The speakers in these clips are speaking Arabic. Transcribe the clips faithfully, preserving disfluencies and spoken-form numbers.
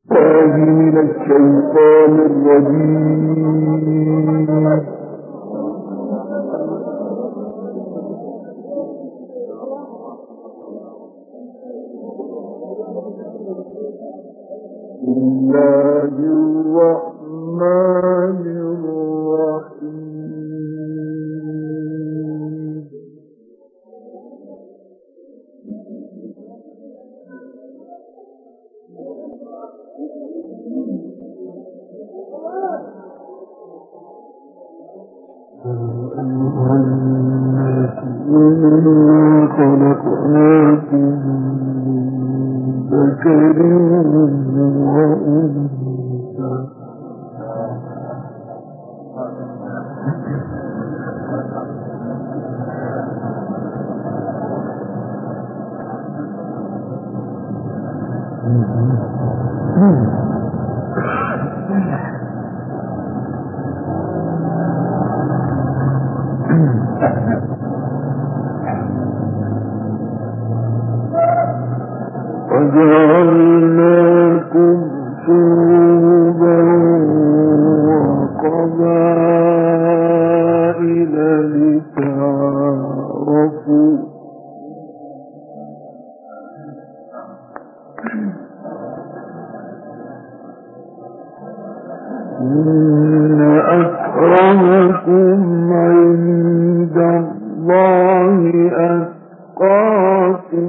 من الشيطان الرجيم. بسم الله الرحمن الرحيم. أيها الناس إنا خلقناكم من ذكر وأنثى وجعلناكم شعوبا وقبائل لتعارفوا إن أكرمكم عند الله أتقاكم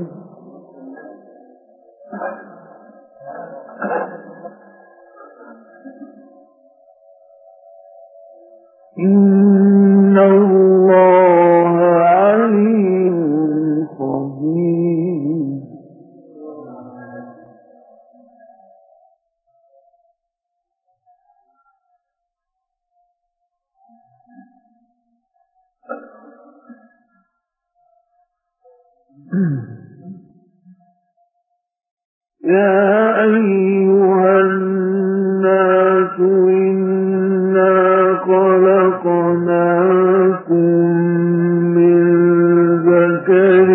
إن الله عليم خبير. يا أيها الناس إنا خلقناكم من ذكر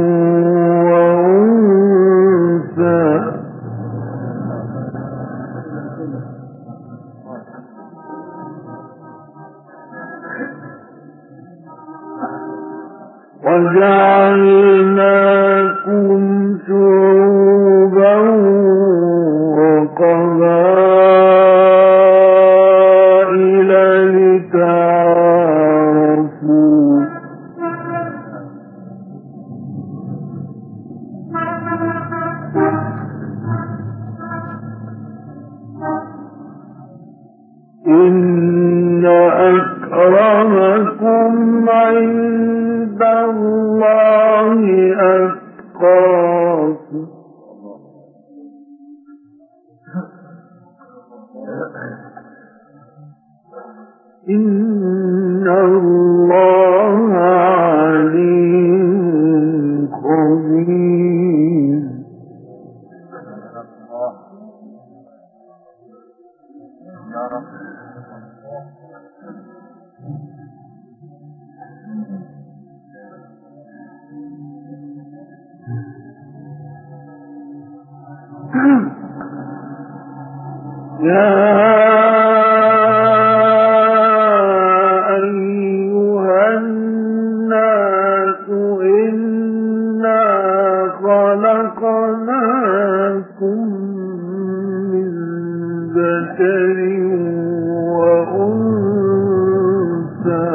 وأنثى وجعلناكم شعوبا وقبائل لتعارفوا إن أكرمكم عند الله أتقاكم إن الله عليم خبير. يا أيها الناس إنا خلقناكم من ذكر وأنثى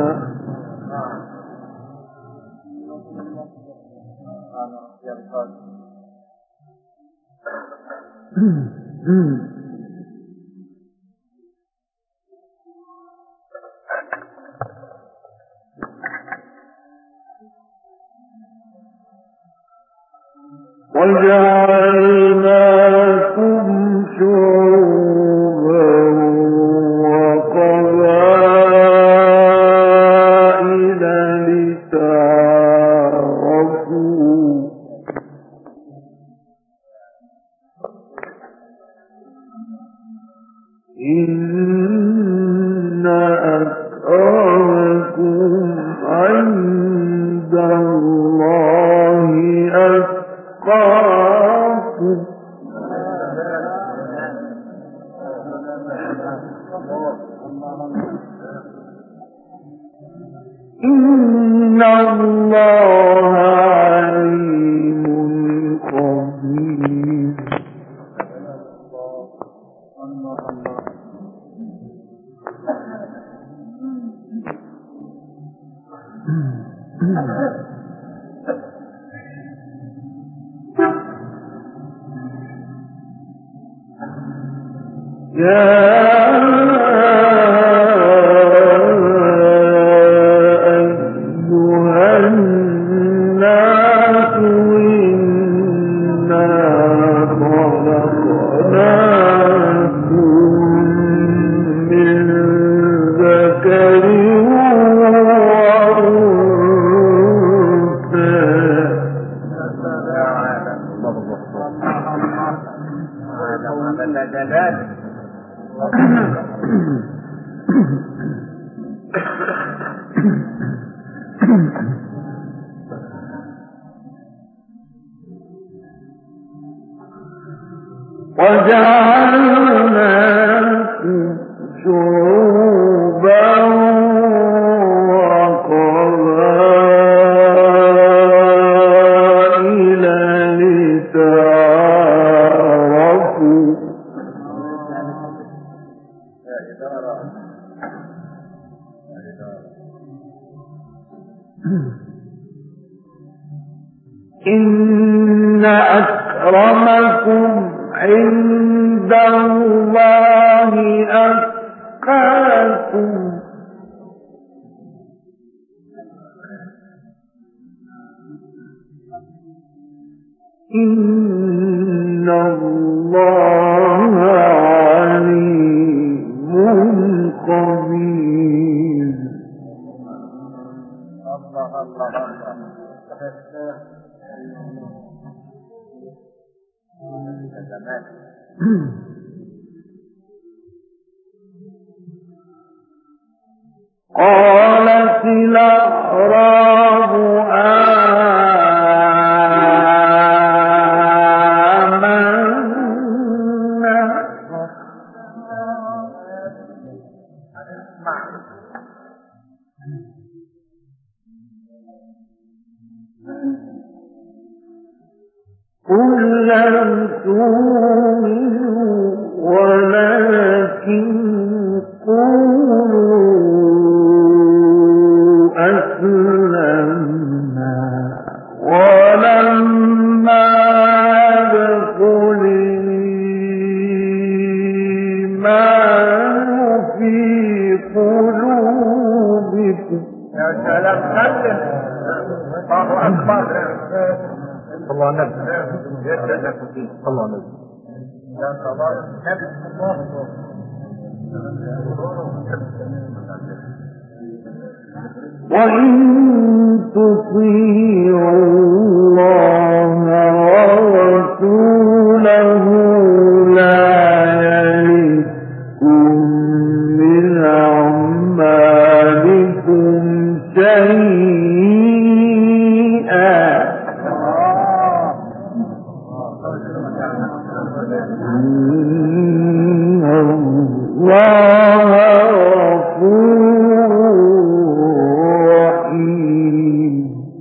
وجعلناكم شعوبا وقبائل لتعارفوا إن أكرمكم عند الله أتقاكم إن الله عليم خبير. يا وجعلناكم شعوبا وقبائل لتعارفوا إن أكرمكم عند الله أتقاكم إن الله عليم خبير. الله الله قالت الأعراب آمنا قل لم تؤمنوا ولكن قولوا أسلمنا ولما يدخل الإيمان في قلوبكم. يا سلام الله أكبر. الله نبي الله نبي يا صباح نبي الله وإن تطيعوا الله ورسوله لا يلدكم من أعمالكم شيئا إن الله غفور رحيم.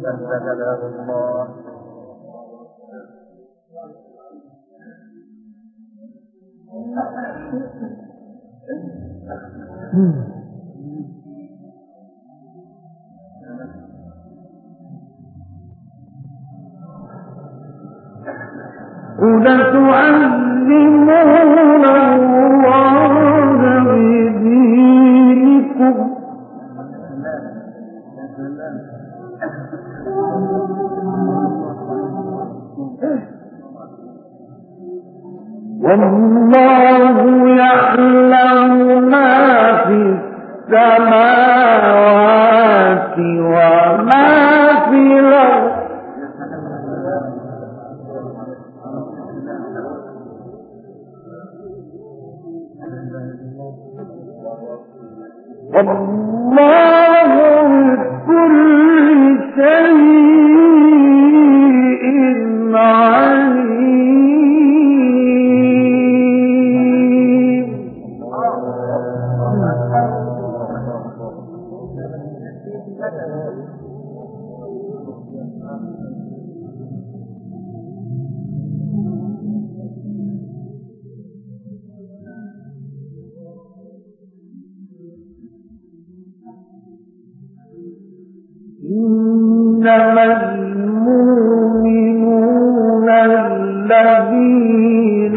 قل تعلمون الله بدينكم والله يعلم ما في السماوات وما في الأرض والله بكل شيء عليم. إنما المؤمنون الذين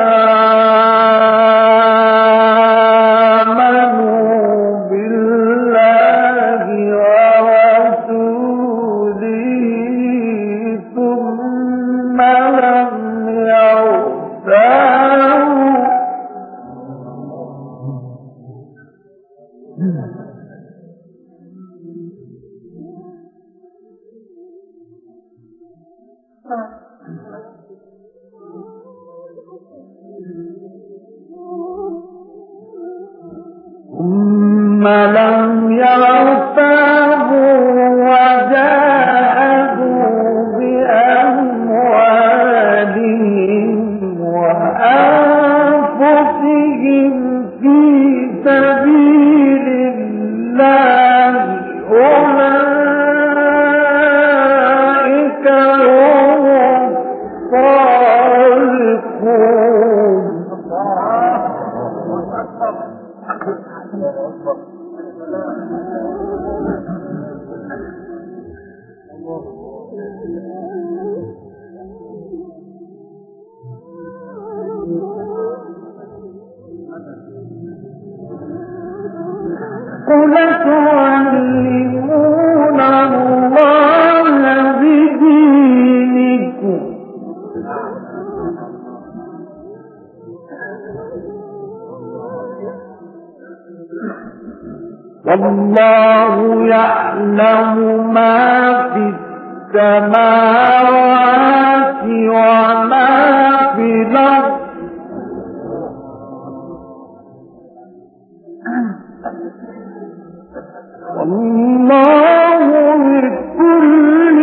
آمنوا بالله ورسوله ثم لم يرتابوا ثم لم يرتابوا وجاهدوا بأموالهم وأنفسهم في سبيل الله أولئك هم الصادقون. قل تعلمون الله بدينكم والله يعلم ما في السماوات وما في الأرض والله بكل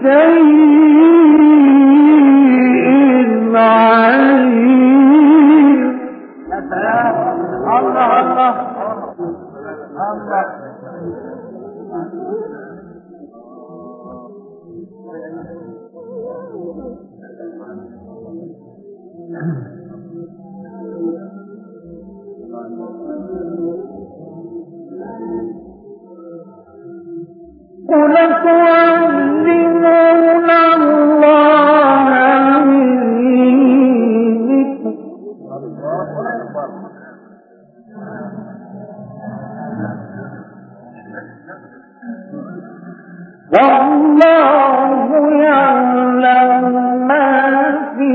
شيء عليم. الله الله الله. قل تعلمون الله بدينكم والله يعلم ما في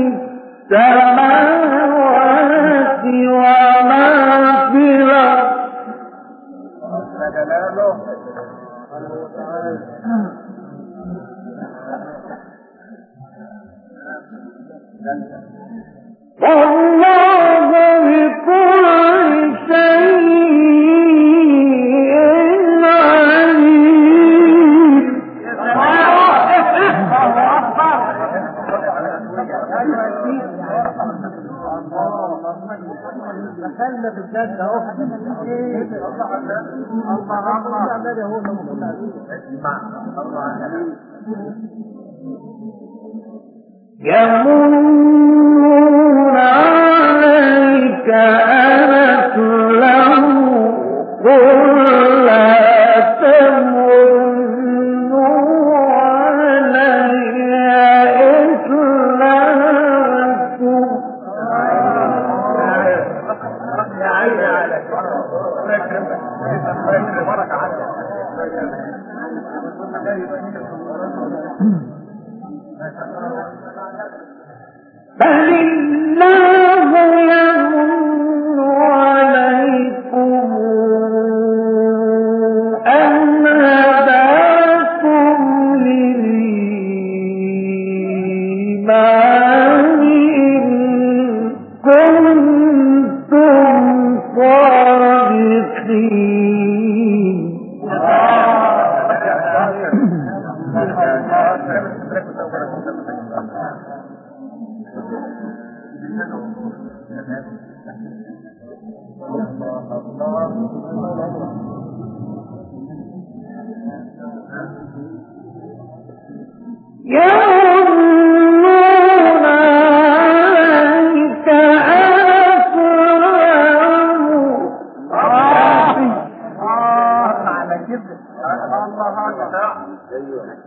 السماوات وما في الأرض والله بكل شيء عليم. دخلنا في الجد اهو. يمنون عليك أن أسلموا قل لا تمنوا علي إسلامكم يا عيني عليك. الله يكرمك. الله يكرمك. بركة عليك. بل الله يمن عليكم أن هداكم للإيمان إن كنتم صادقين. يمنون عليك أن أسلموا. آه على كده. الله أكبر.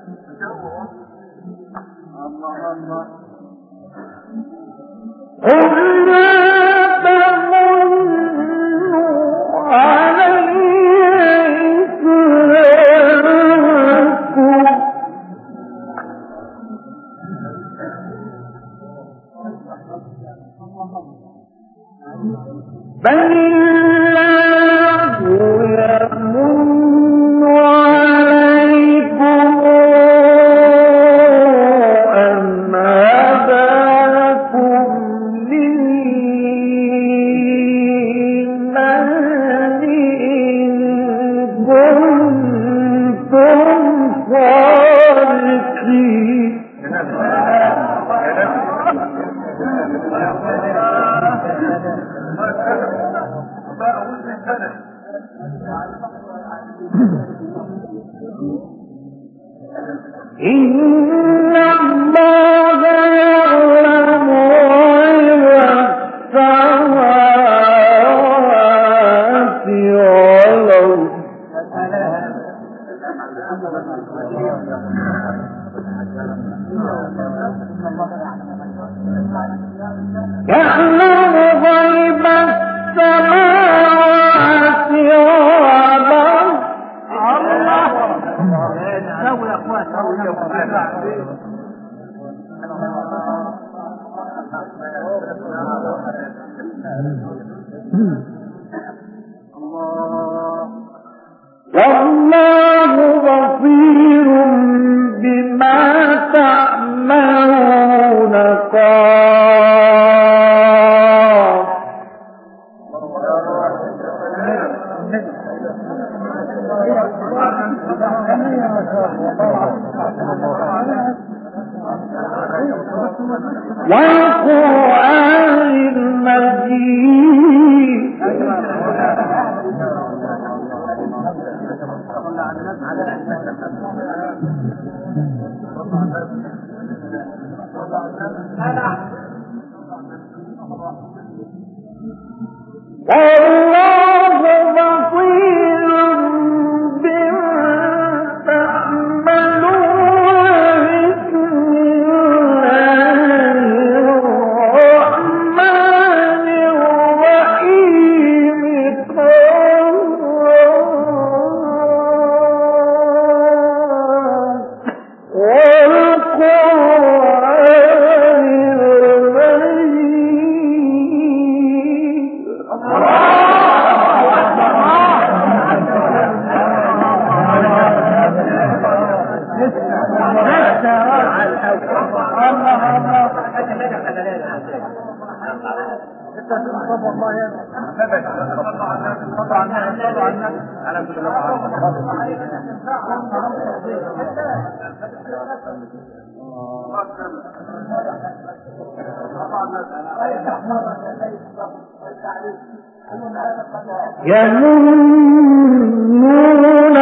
يمنون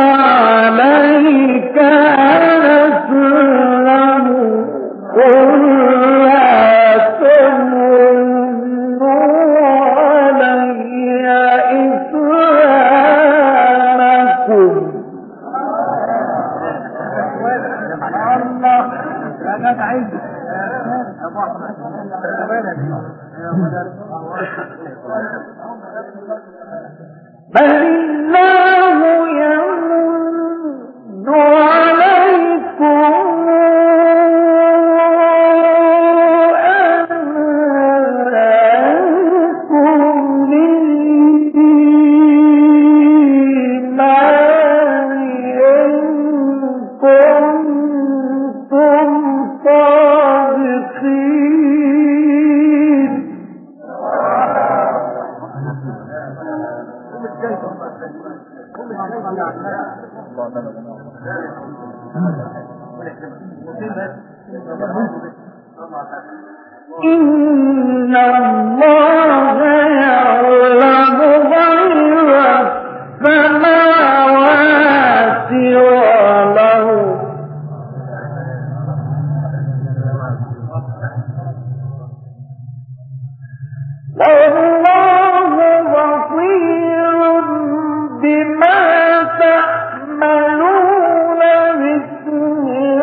عليك أن أسلموا قل لا تمنوا علي إسلامكم بل الله يمن عليكم أن هداكم للإيمان إن كنتم صادقين. إن الله يعلم غيب السماوات والأرض والله بصير بما تعملون. بسم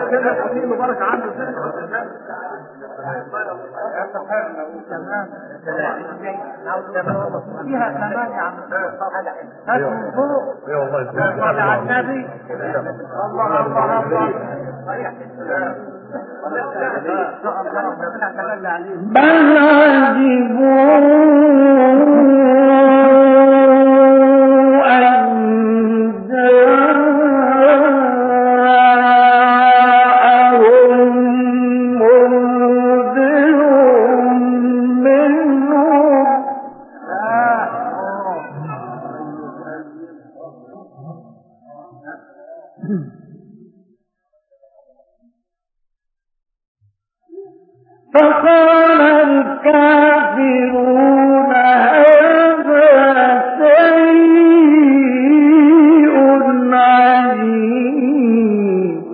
مبارك عنه فيها كمان يا عم هاتوا فوق اي والله صلي على النبي الله الله الله بل عجبوا أن فقال الكافرون هذا شيء عجيب.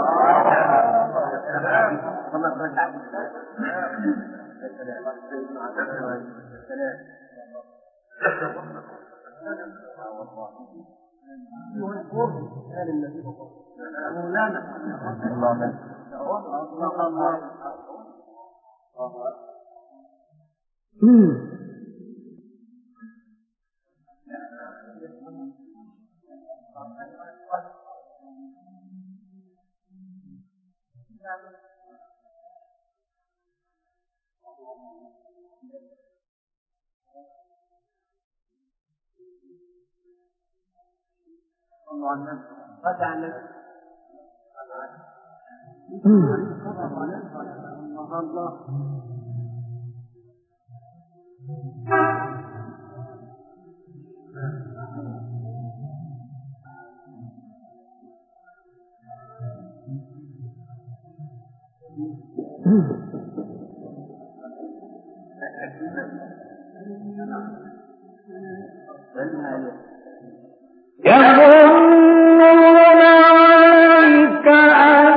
يظنون عليك أن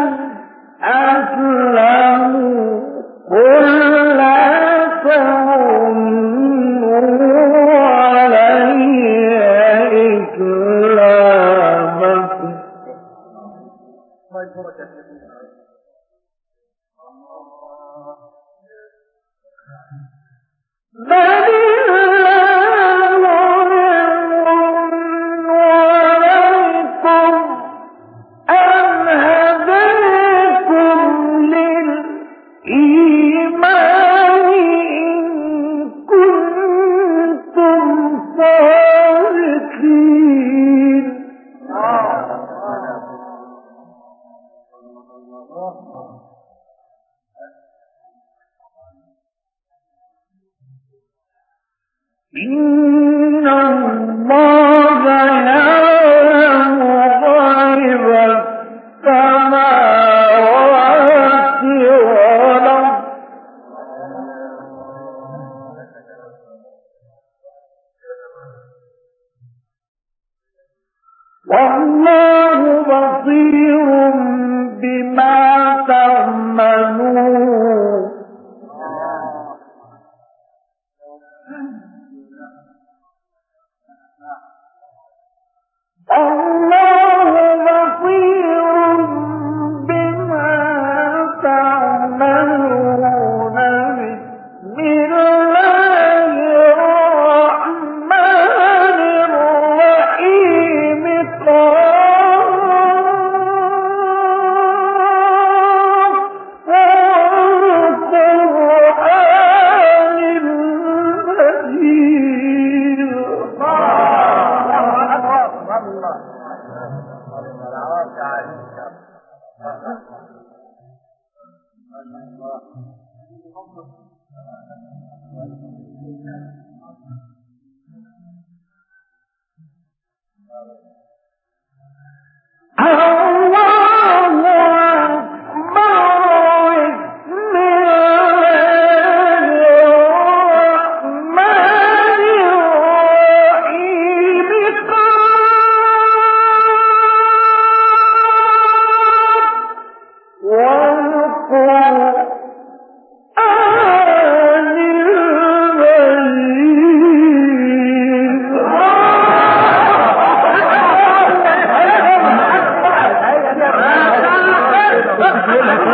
أسلموا قل لا تمنوا علي إسلامكم بل إن الله يعلم غيب السماوات والأرض والله بصير بما تعملون. الله بصير بما تعملون. بسم الله الرحمن الرحيم والقرآن المجيد.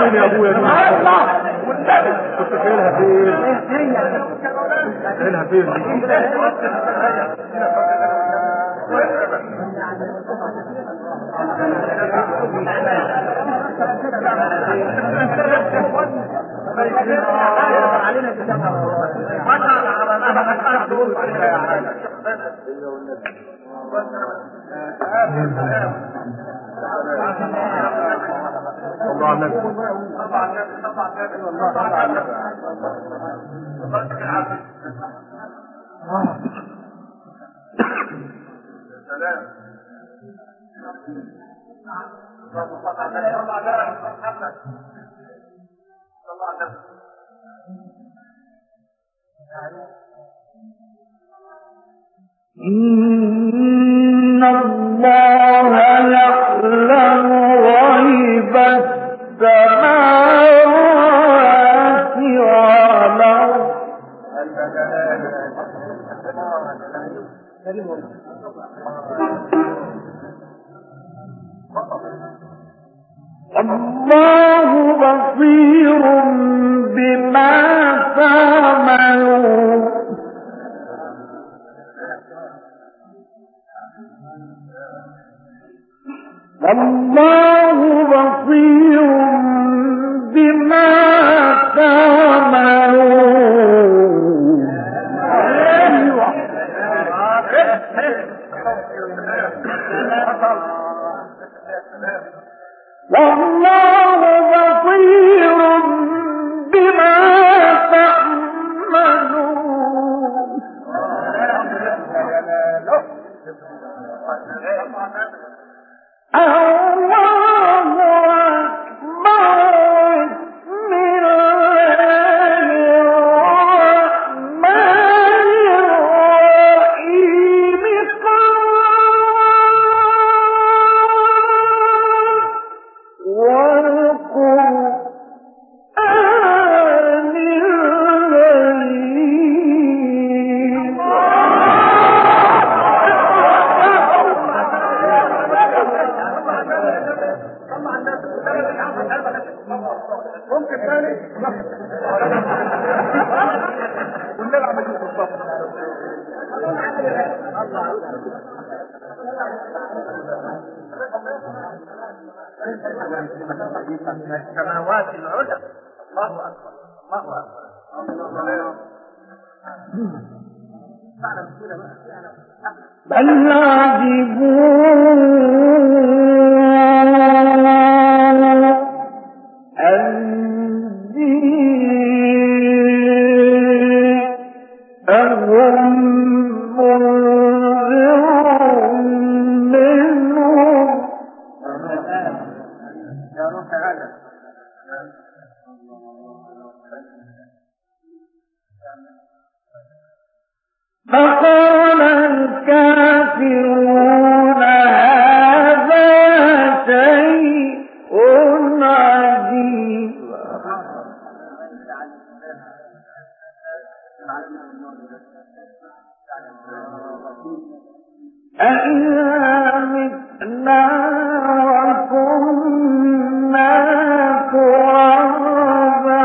فين يا ابويا دي؟ كنت فينها فين؟ فينها فين؟ الله على النبي إن الله يعلم غيب السماوات والأرض الله بصير بما تعملون الله بصير بما تعملون والله بصير بما تعملون الله أكبر بسم الله الرحمن الرحيم والقرآن العظيم ممكن ثاني ونلعب بالصف السماوات العلى الله اكبر الله اكبر بل عجبوا أن جاءهم منذر منهم فقال الكافرون هذا شيء عجيب أإذا متنا وكنا ترابا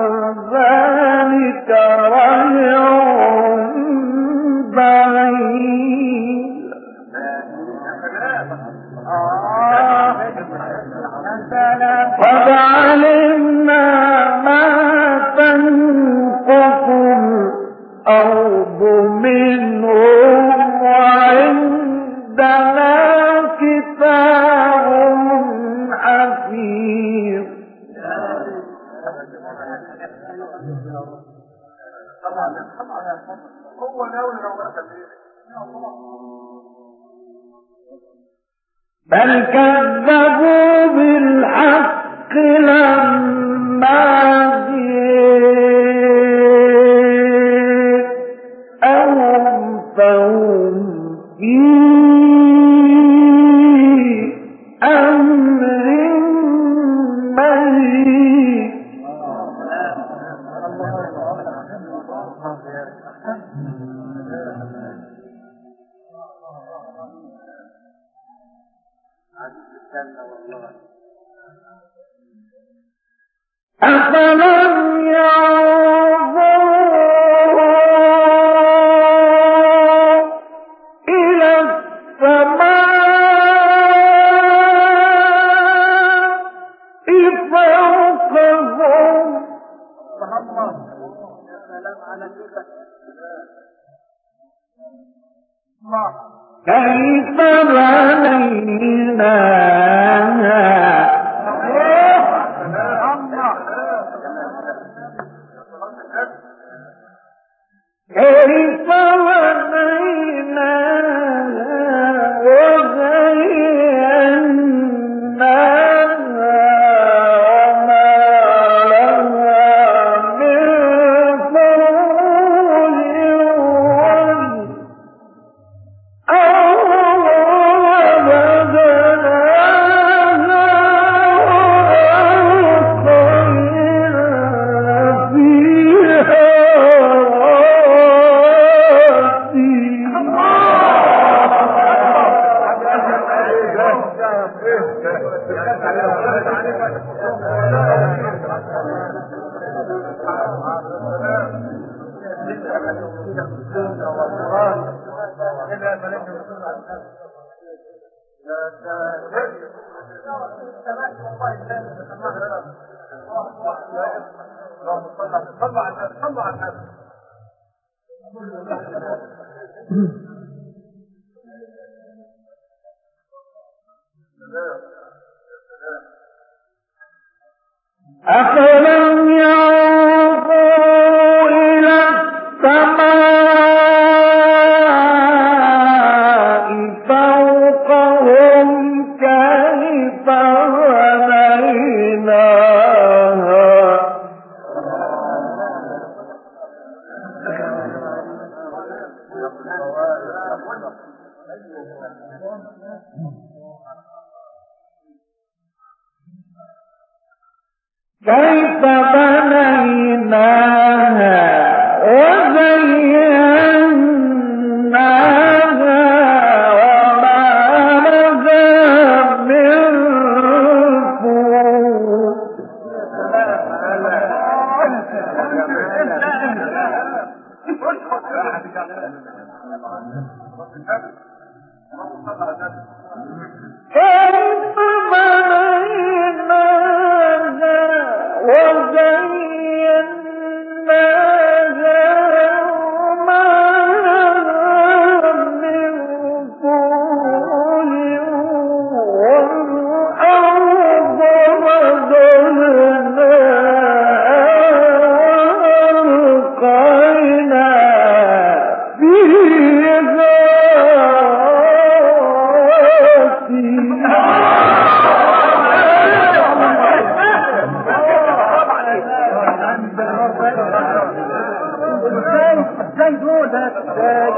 ذلك رجع بعيد قد علمنا ما تنقص الأرض منهم وعندنا كتاب حفيظ هو الاول لو بل كذبوا بالحق لما جاءهم فهم في أمر مريض أفلم ينظروا إلى السماء فوقهم كيف بنيناها كيف بنيناها وزيناها وما لها من فروج أفلم ينظروا إلى السماء فوقهم كيف بنيناها كيف بنيناها وزيناها وما لها من فروج كيف بنيناها وزيناها وما لها من فروج والأرض مددناها وألقينا فيها ازاي دول ده ازاي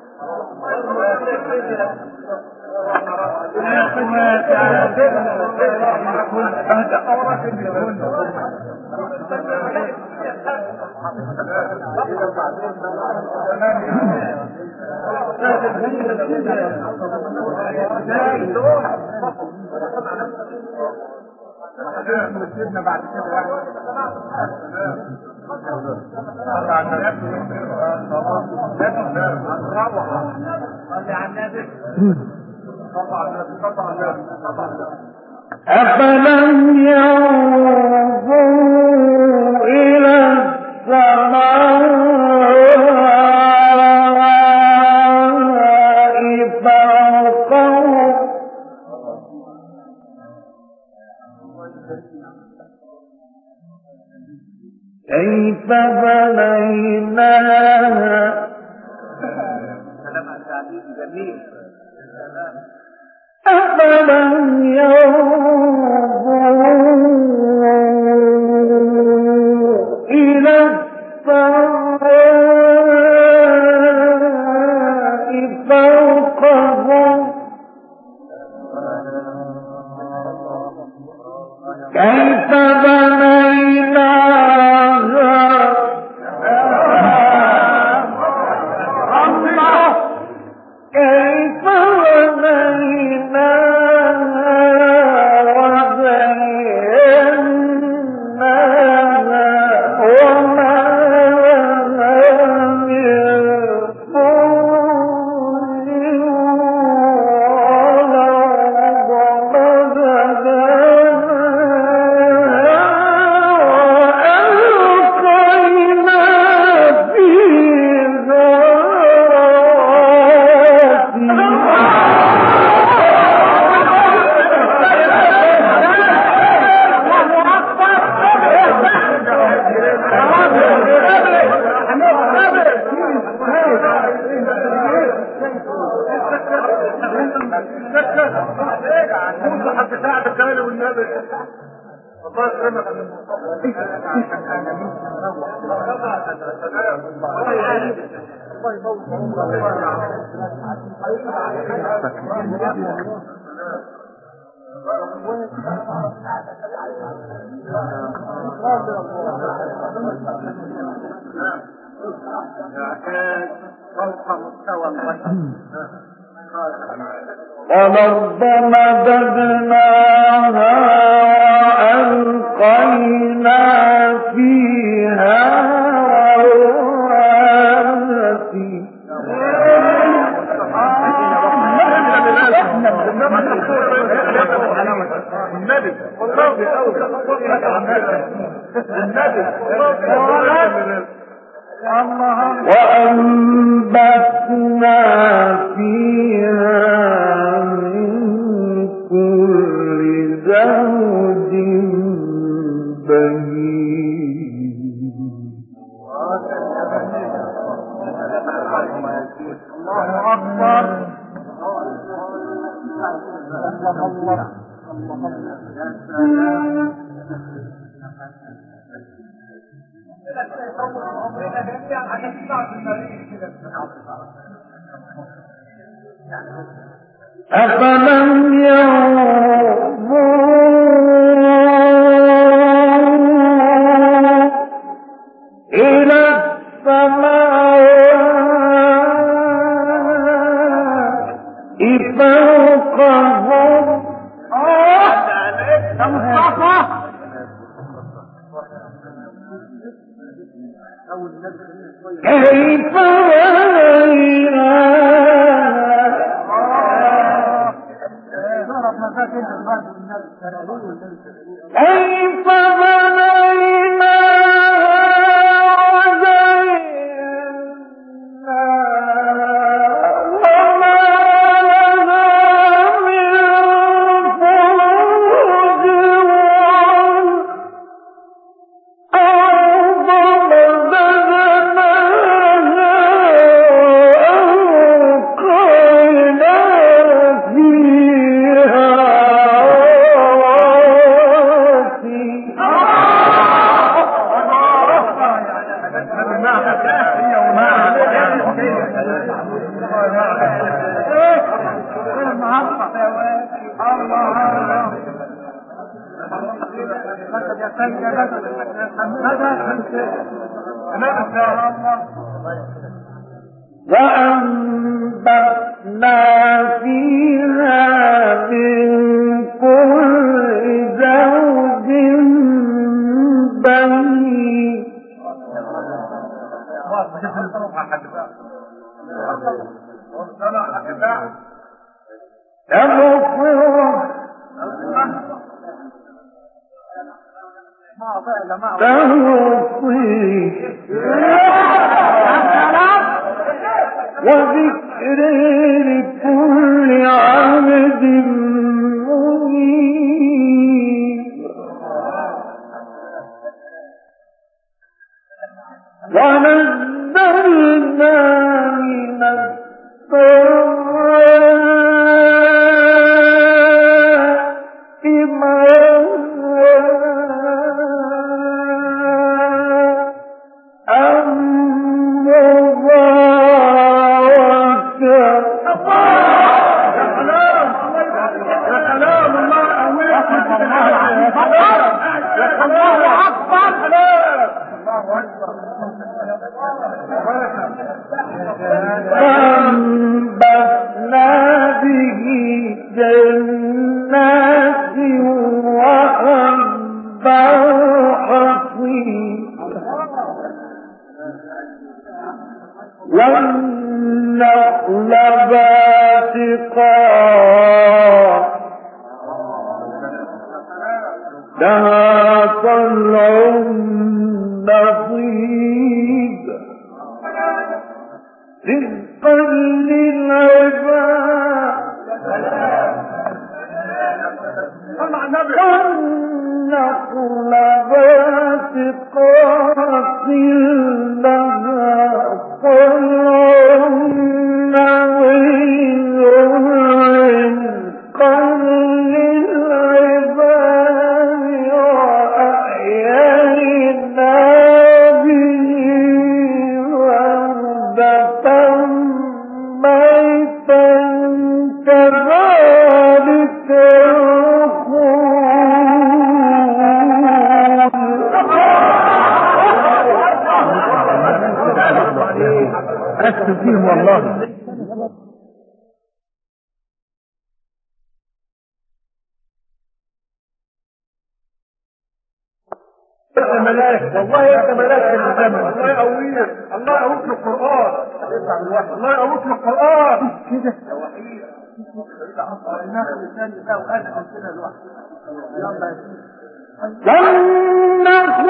بعد كده أفلم ينظروا إلى السماء فوقهم كيف بنيناها أفلم ينظروا إلى السماء فوقهم كيف بنيناها كيف بنيناها وزيناها حد ساعد الثاني والنبي الله يكرمك فوق مستوى البشر والأرض مددناها وألقينا فيها رواسي النبي وأنبتنا فيها من كل زوج بهيج الله أكبر الله أفلم ينظروا إلى السماء فوقهم كيف كيف بنينا وزينا وما لنا من فروج والأرض مددناها وألقينا فيها وأنبتنا فيها من كل زوج بهيج وذكر لكل عبد منيب ونزلنا من السماء ماء فأنبتنا به جنات وحب الحصيد والنخل باسقات لها طلع نضيد رزقا للعباد والنخل باسقات لها طلع نضيد رزقا للعباد أكتب فيهم والله. ملاك والله انت ملاك في الزمن. الله يقويك، الله يقويك للقرآن، الله يقويك للقرآن كده يا وحيد. ناخد ثاني بقى وانا كده لوحدي. يلا يا سيدي. والنخل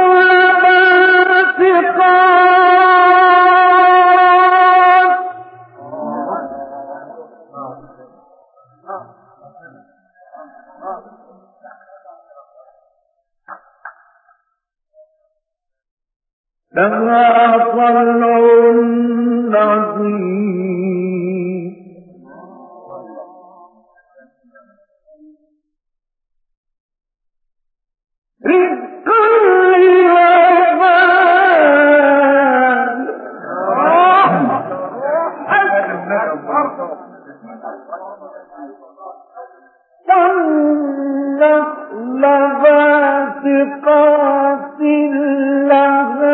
باسقات لها طلع نضيد رزقا للعباد والنخل باسقات لها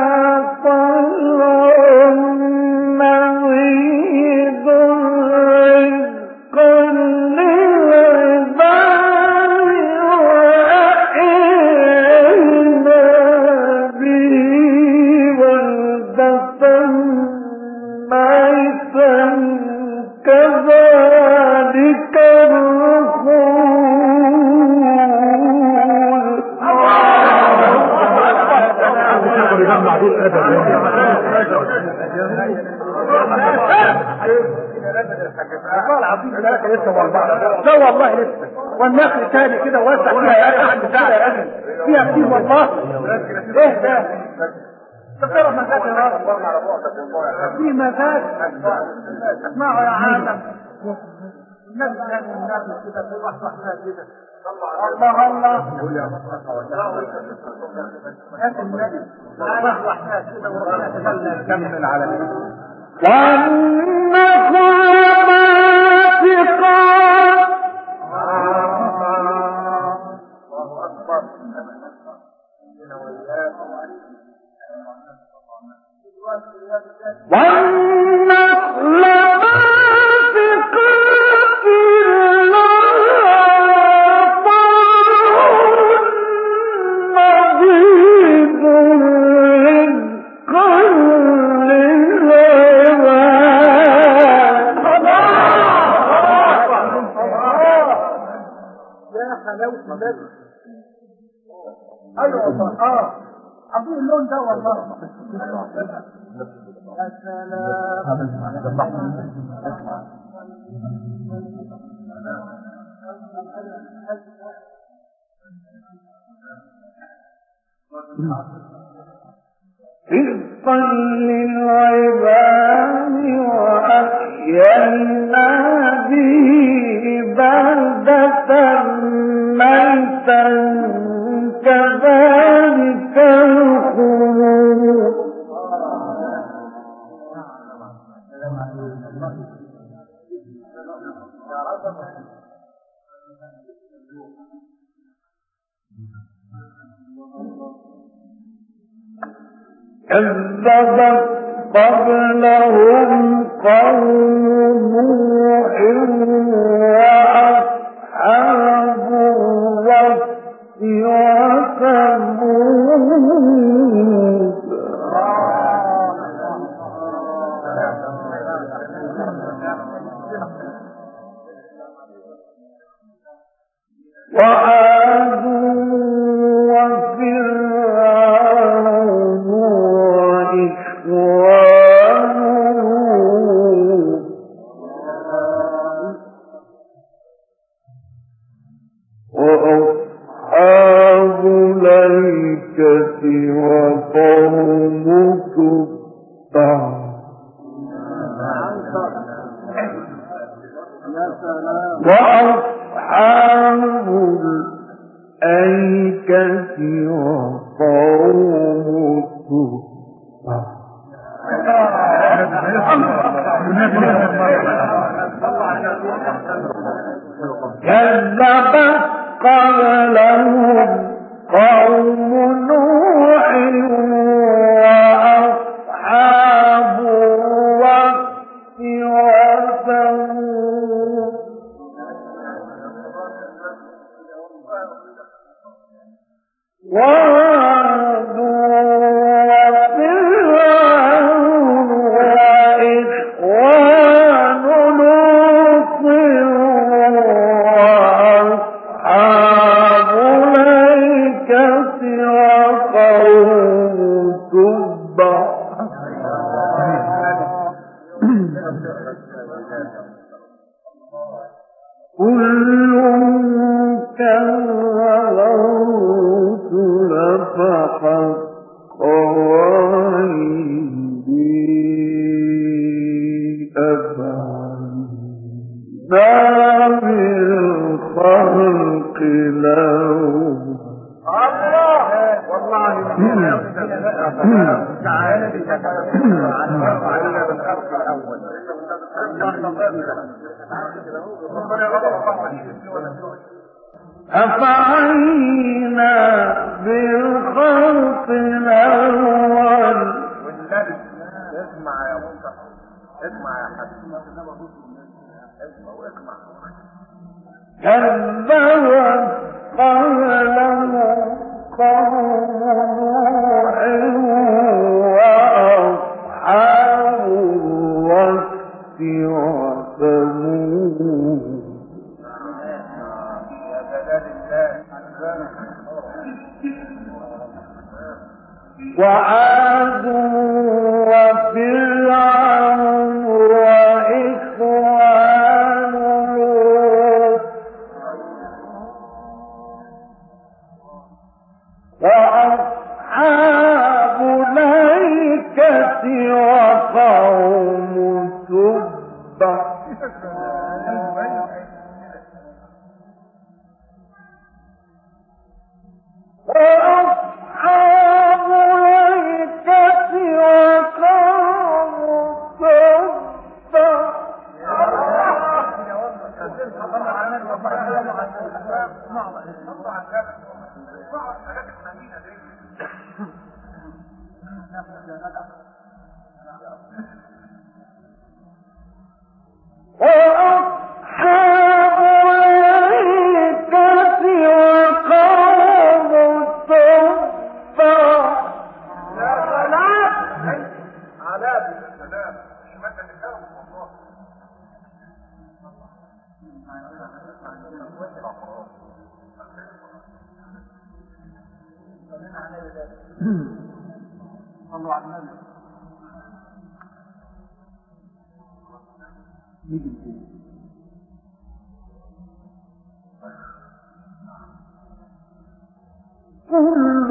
لا والله لسه، والنخل تاني كده واسع فيها يا اخي فيها فيها كتير والله. ايه ده؟ تقرا مزاج يا راجل، في مزاج. اسمعوا يا عالم، الناس كانوا الناس كده في واحده كده. الله الله يا النبي واحده كده وربنا كمل على كده. والنخل باسقات الله أكبر والنخل باسقات ايوه والله. اه عظيم اللون ده والله. يا سلام رزقا للعباد وأحيينا به بلدة ميتا كذلك الخروج. كذبت قبلهم قوم نوح وأصحاب الرس وثمود وعاد وفرعون وإخوان وأصحاب الأيكة وقوم تبع وأصحاب الأيكة وقوم تبع كذبت قبلهم قوم نوح وأصحاب الرس وعاد وفرعون وإخوان لوط وأصحاب الأيكة وقوم تبع كل كذب الرسل فحق وعيدي أفعلنا بالخلق لهم الله والله تعالى أفعينا بالخلق الأول اسمع يا مصطفى اسمع يا حبيبي اسمع واسمع كذبت قبلهم قوم نوح وأصحاب الرس وثمود وعاد وفرعون وإخوان لوط وأصحاب الأيكة وقوم تبع وأصحاب الأيكة وقوم تبع وأصحاب الأيكة وقوم تبع علاء بالسلام مش مادة الكلام والله صلوا على النبي كل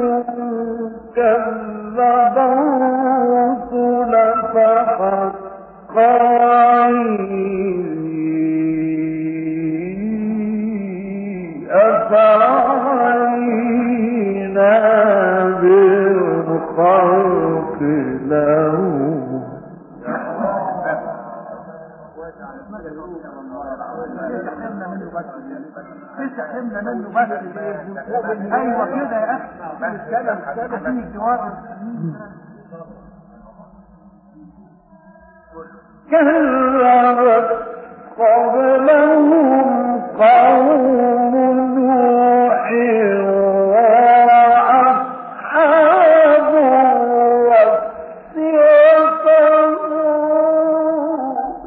كذب الرسل فحق وعيدي أفعينا بالخلق لهم تحرمنا منه بس ايوه كده يا اخي الكلام الكلام الجواب كذبت قبلهم قوم نوح وأصحاب الرس وثمود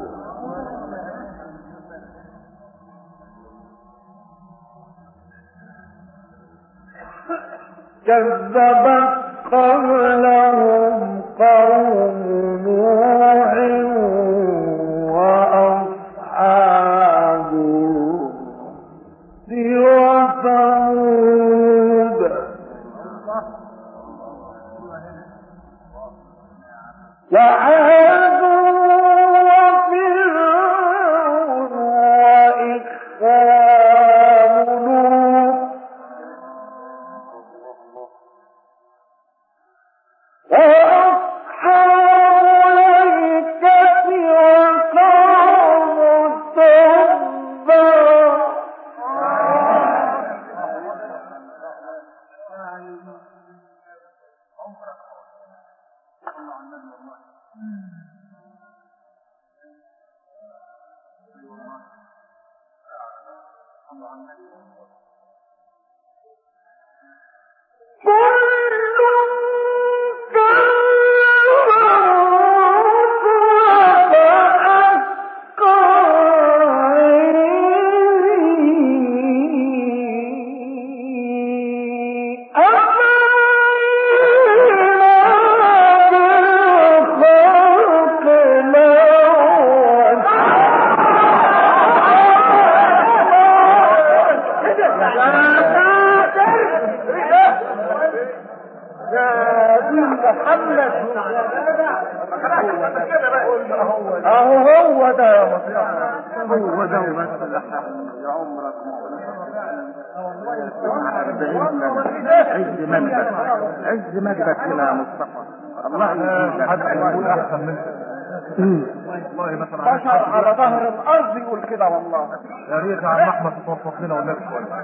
كذبت قبلهم قوم نوح وأصحاب الرس وثمود وعاد وفرعون وإخوان لوط وأصحاب يا دين محمد اهو هو ده يا مصطفى، هو ده وبس اللي يا عمرك عز مجدك، عز مجدك هنا يا مصطفى. الله يهديك، حد يقول احسن منك والله. مثلا بشر على ظهر الارض يقول كده والله. يا ريت يا عم احمد توفق لنا والنبي شويه.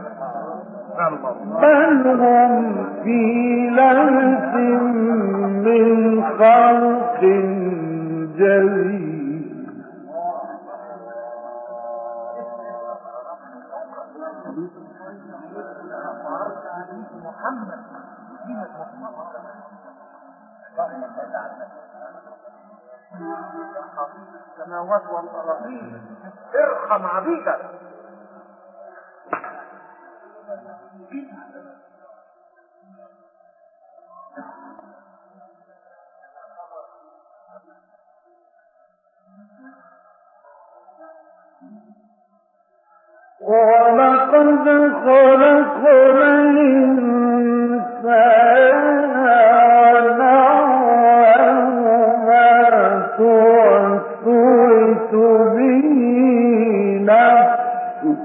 بل هم في لبس من خلق جديد. محمد السماوات والأراضين ارحم عبيدك. ولقد خلقنا الإنسان ونعلم ما توسوس به نفسه.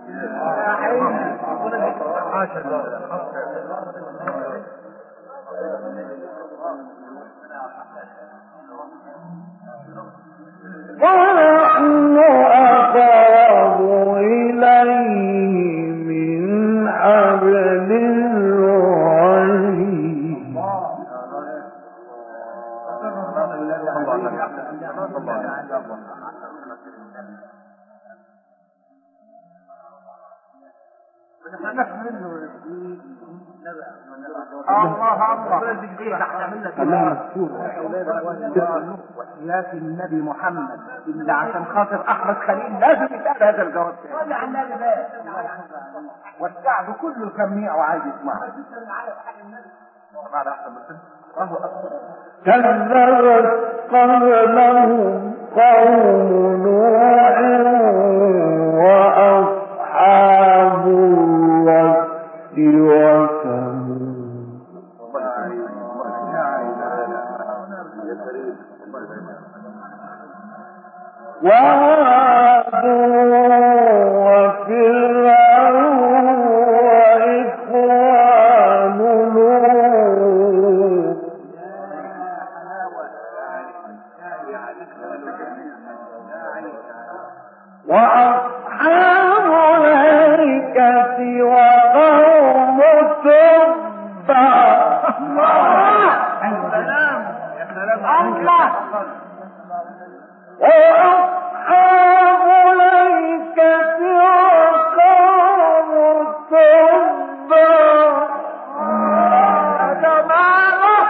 ونحن أقرب إليه من حبل الوريد. وحياة النبي محمد اللي عشان خاطر احمد خليل لازم يتقال هذا الجواب. والشعب كله سميع وعايز يسمعه. كذبت قبلهم قوم نوح واصحاب الرس وثمود وعاد وفرعون وإخوان لوط وأصحاب الأيكة وقوم تبع. الله وأصحاب الأيكة وقوم تبع جماله.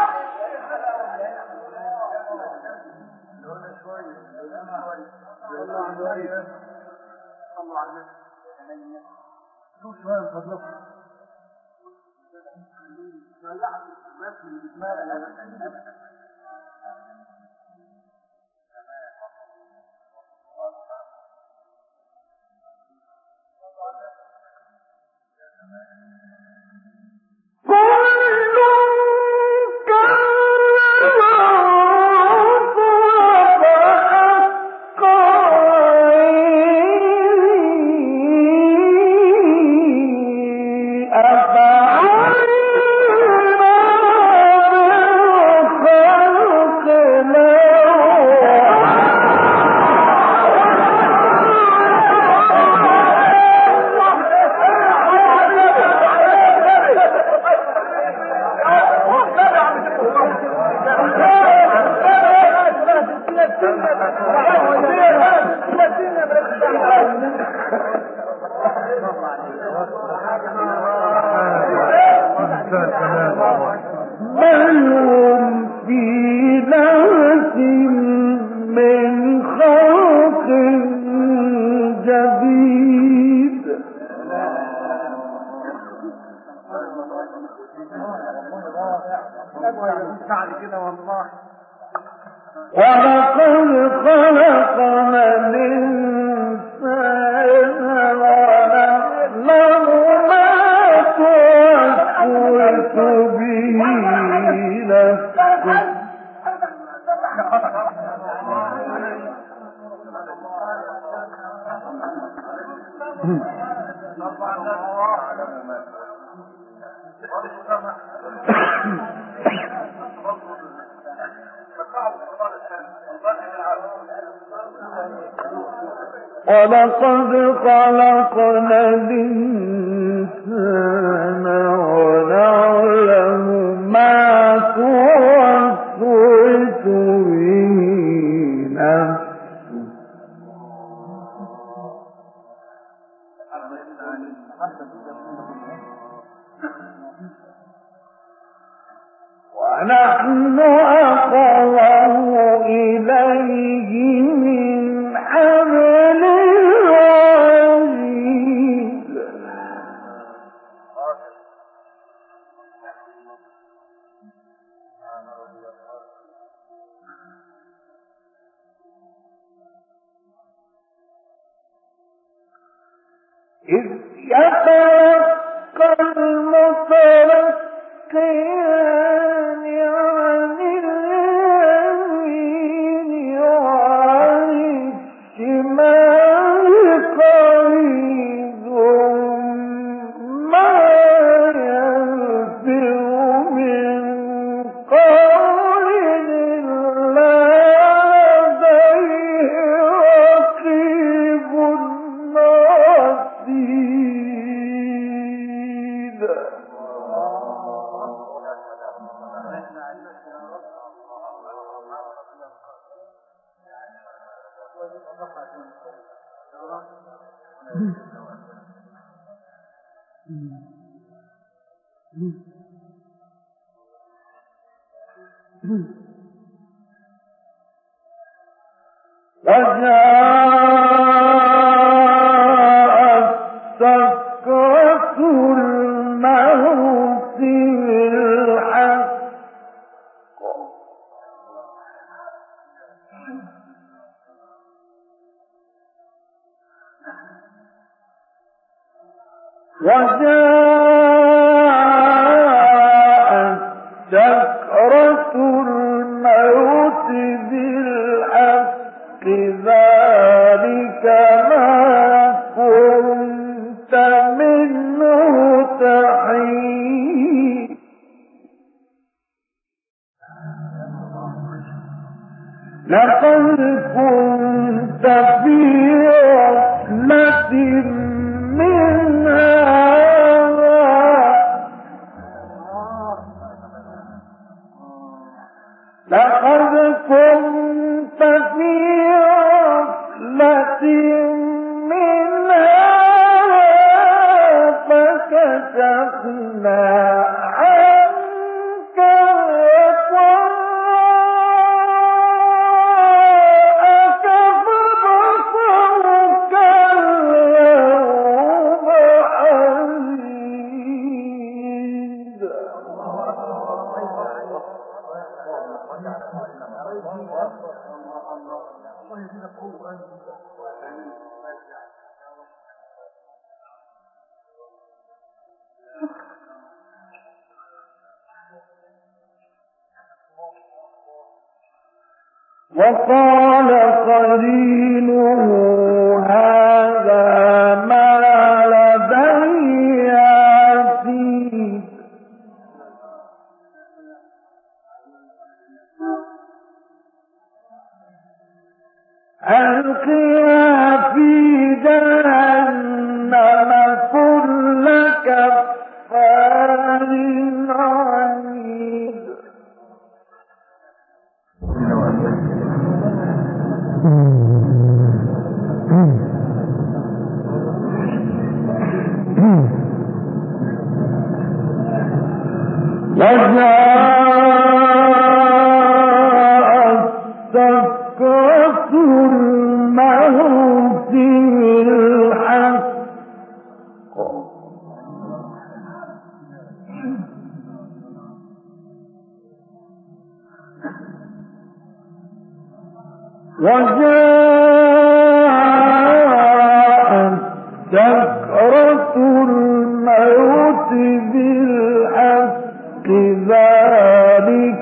بل هم في لبس من خلق جديد. ولقد خلقنا الإنسان ونعلم ما توسوس به نفسك ولقد خلقنا الإنسان ونعلم ما توسوس به نفسه ونحن أقرب إليه من حبل الوريد إذ يتلقى المتلقيان عن اليمين وعن الشمال قعيد ما يلفظ من قول إلا لديه رقيب عتيد. وجاءت سكرة الموت بالحق وجاءت سكرة الموت بالحق ذلك ما كنت منه تحيد. لقد كنت في غفلة من هذا لقد كنت في غفلة من هذا فكشفنا عنك غطاءك فبصرك اليوم حديد. وقال قرينه هذا ما لدي عتيد. ألقيها في جهنم كل كفار عنيد. وجاءت سكرة الموت بالحق وجاءت سكرة الموت بالحق ذلك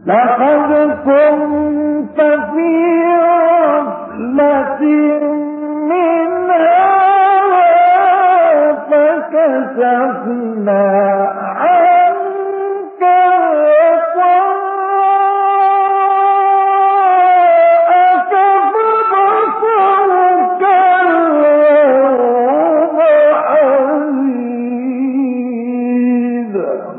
لقد كنت في غفلة من هذا فكشفنا عنك غطاءك فبصرك اليوم حديد.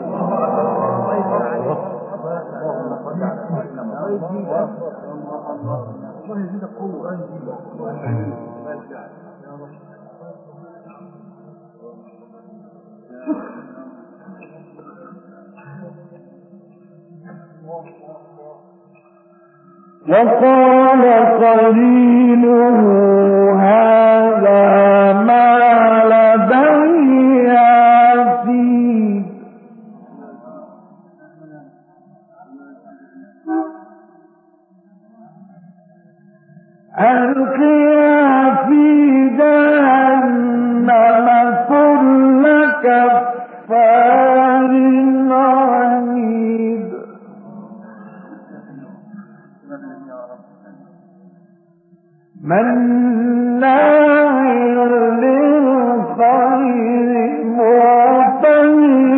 وقال قرينه هذا ما لدي عتيد. ألقيها في جهنم كل كفار عنيد. مناع للخير معتد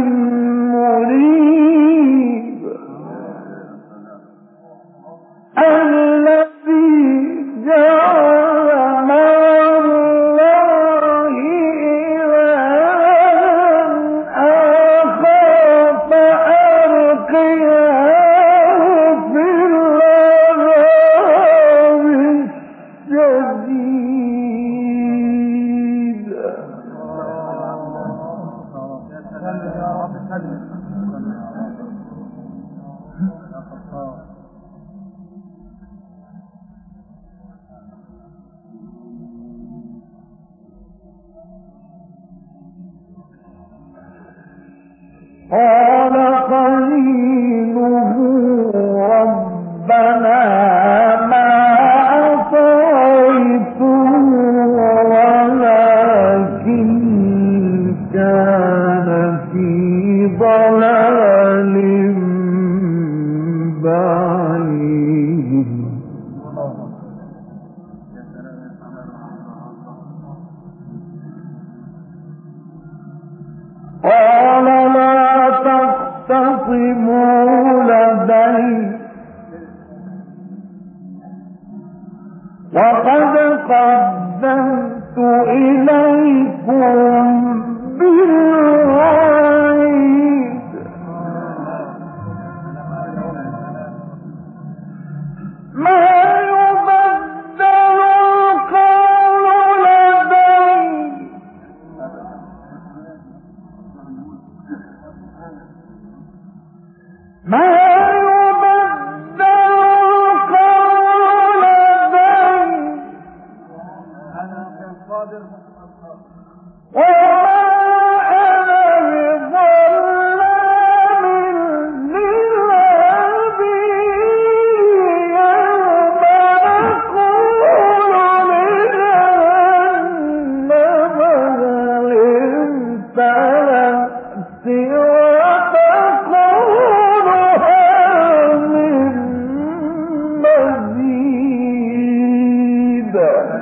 مريب. الذي جعل مع الله إلها آخر فألقياه في العذاب الشديد. قال قرينه ربنا ما أطغيته ولكن كان في ضلال بعيد. قال لا تختصموا لدي وقد قدمت إليكم بالوعيد. ما يبدل القول لدي ما يبدل القول لدي وما أنا بظلام للعبيد. يوم نقول لجهنم هل امتلأت وتقول هل من مزيد.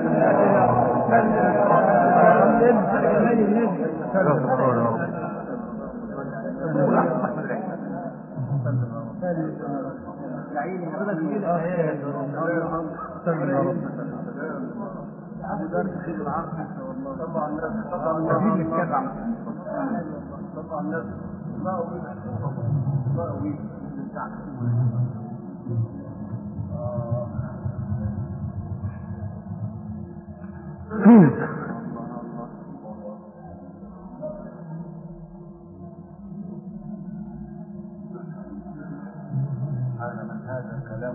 هذا كلام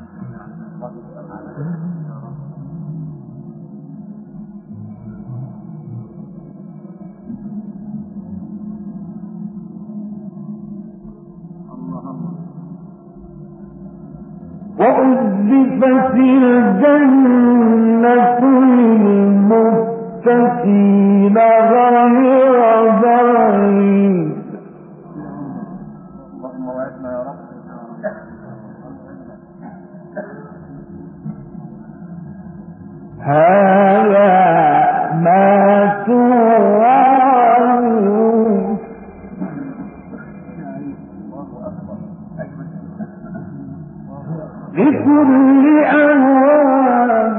وأزلفت الجنة للمتقين غير بعيد. اللهم وعدنا يا رب لكل أواب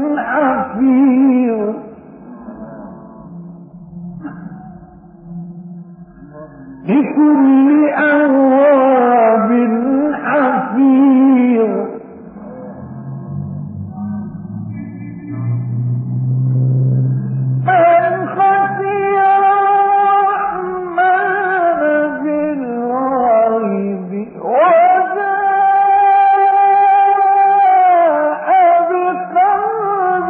حفيظ لكل أواب حفيظ من خشي الرحمن بالغيب وجاء بقلب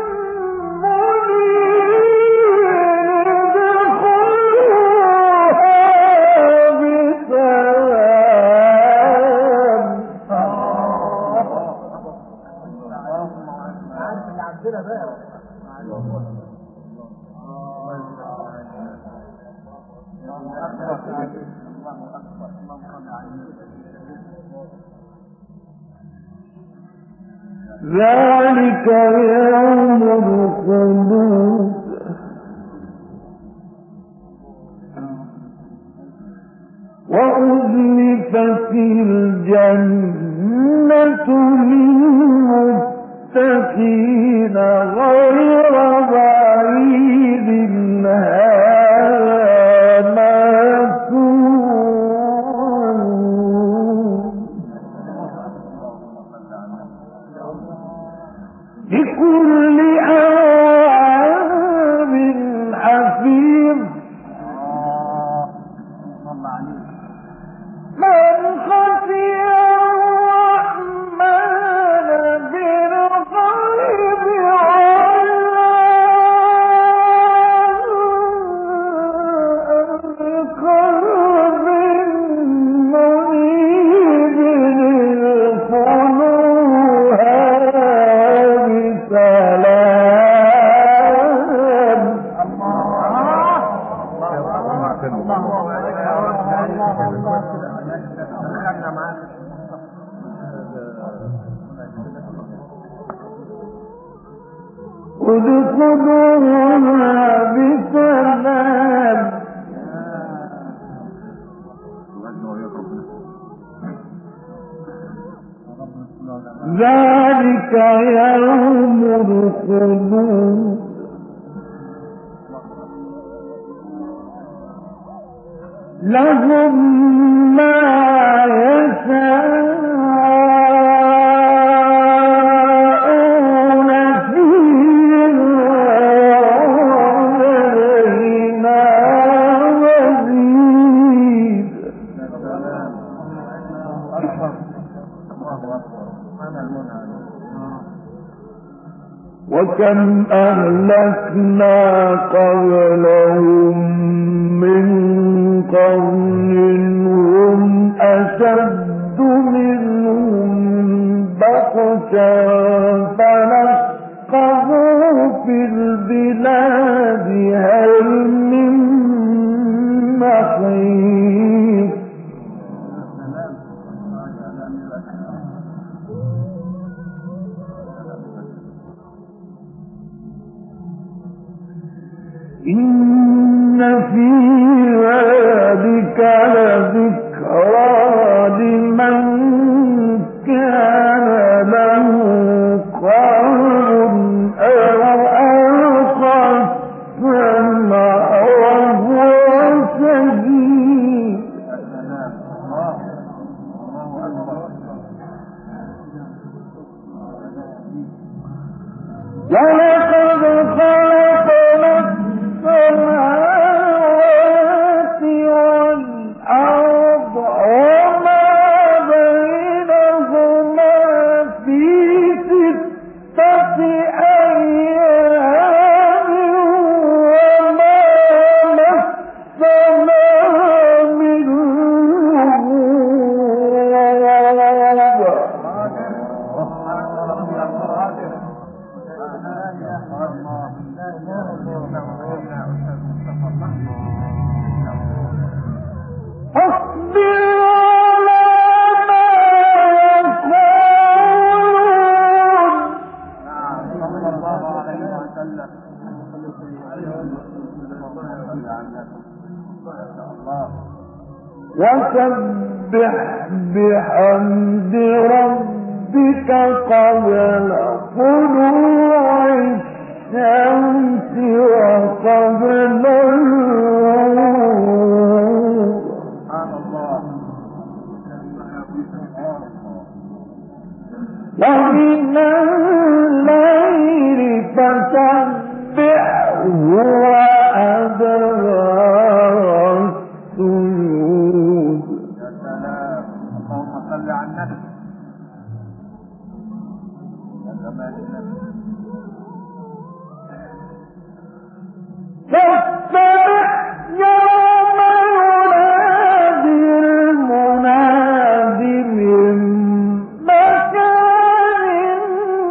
منيب ادخلوها ذلك يوم الخلود وأزلفت الجنة للمتقين غير بعيد هذا ما توعدون لكل أواب حفيظ من خشي الرحمن بالغيب وجاء بقلب منيب ادخلوها ادخلوها بسلام ذلك يوم الخلود لهم ما يشاءون فيها ولدينا مزيد وكم أهلكنا قبلهم من قرن هم أشد منهم بطشا فنقبوا في البلاد هل من محيص إن في ذلك لذكرى لمن كان له قلب أو ألقى السمع وهو شهيد ولقد خلقنا السماوات والأرض وما بينهما في ستة أيام وما مسنا من وسبح بحمد ربك ربك قبل طلوع الشمس وقبل الغروب ومن الليل فسبحه وأدبار السجود. يا سلام، اللهم صل على النبي. يا جمال النبي. فاسترح يوم ينادي المنادي من مكان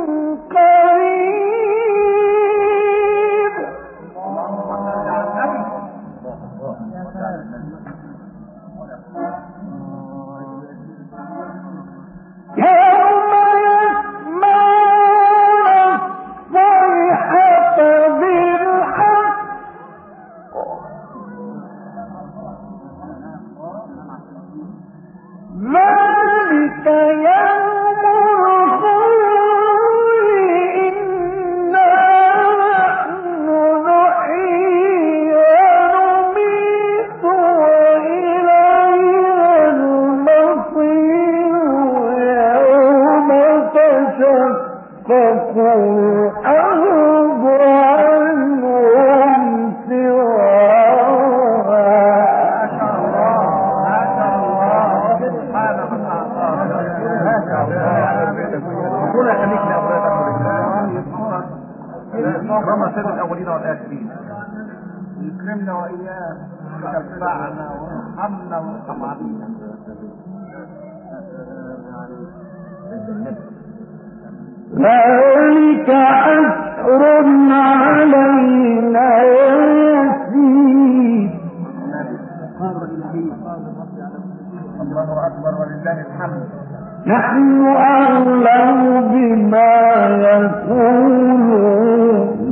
قريب. اللهم صل على النبي. يا سلام. يوم يسمعون الصيحة بالحق ذلك يوم الخروج إنا نحن نحيي ونميت وإلينا المصير يوم تشقق الأرض عنهم سواها. ربنا يخليك لاولادك ربنا سيد الاولين والاخرين يكرمنا واياه ويتبعنا ويرحمنا ويرحم علينا. ذلك عسر علينا يسير. الله اكبر ولله الحمد. نحن أعلم بما يقولون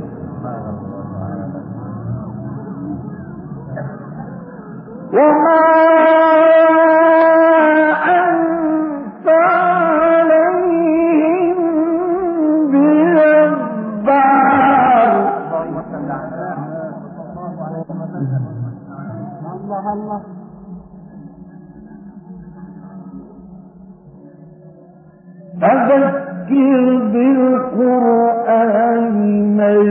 وما أنت عليهم بجبار. الله الله. فذكر بالقرآن من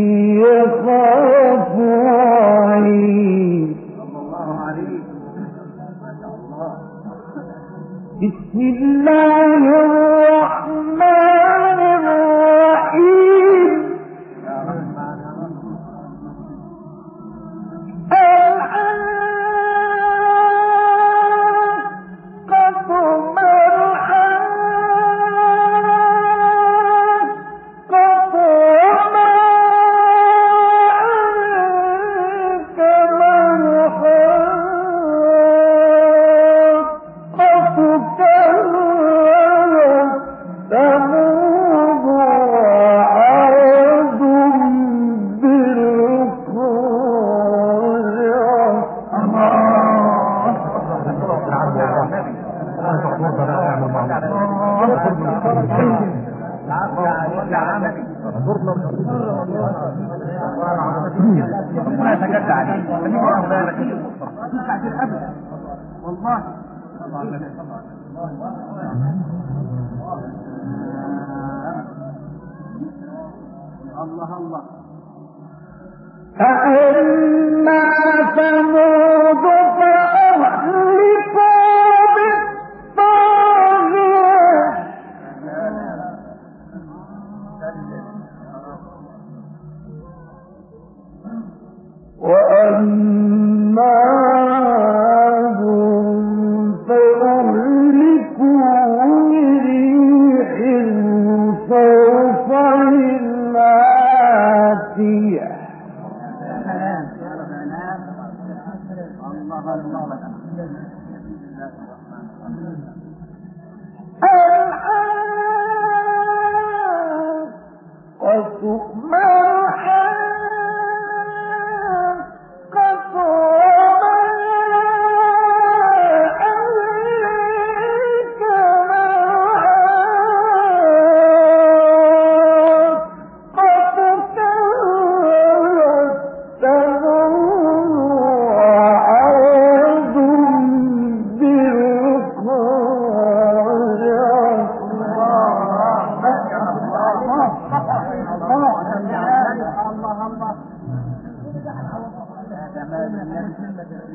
يخاف وعيد. الله عليك. ما شاء الله. بسم الله الرحمن الرحيم. يا رحمن يا رحمن. ربنا يتجدى عليك. خليك واخد بالك مش عايزين ابدا والله. الله الله. فأما ثمود فأهلكوا بالطاغية وأما عاد فأهلكوا بريح صرصر عاتية. الحاقة ما الحاقة وما أدريك ما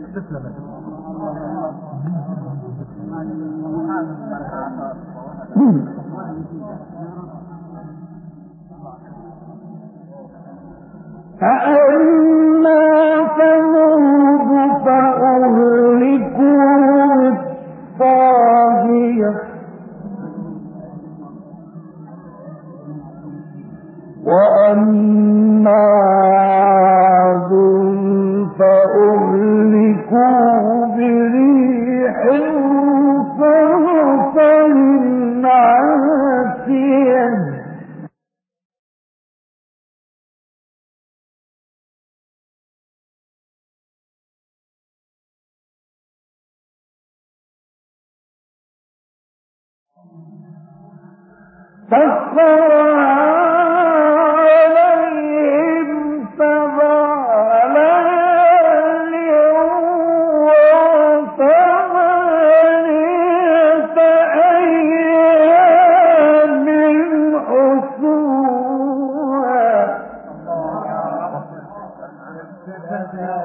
فأما ثمود فأهلكوا بالطاغية وأما عاد فأهلكوا بريح صرصر عاتية سخرها عليهم سبع ليال وثمانية أيام حسوما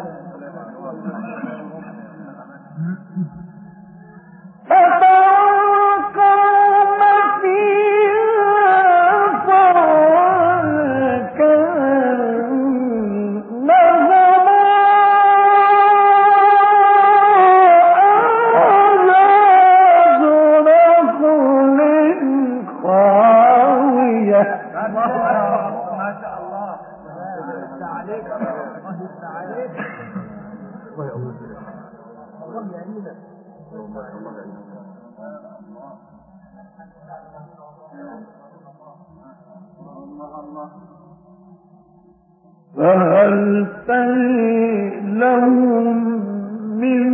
فهل تهي لهم من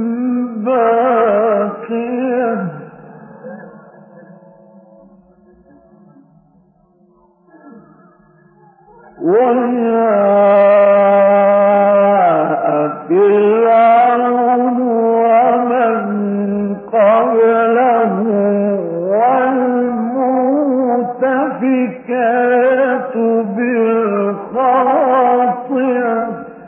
باقية وجاء فرعون ومن قبله والمؤتفكات بالخاطئة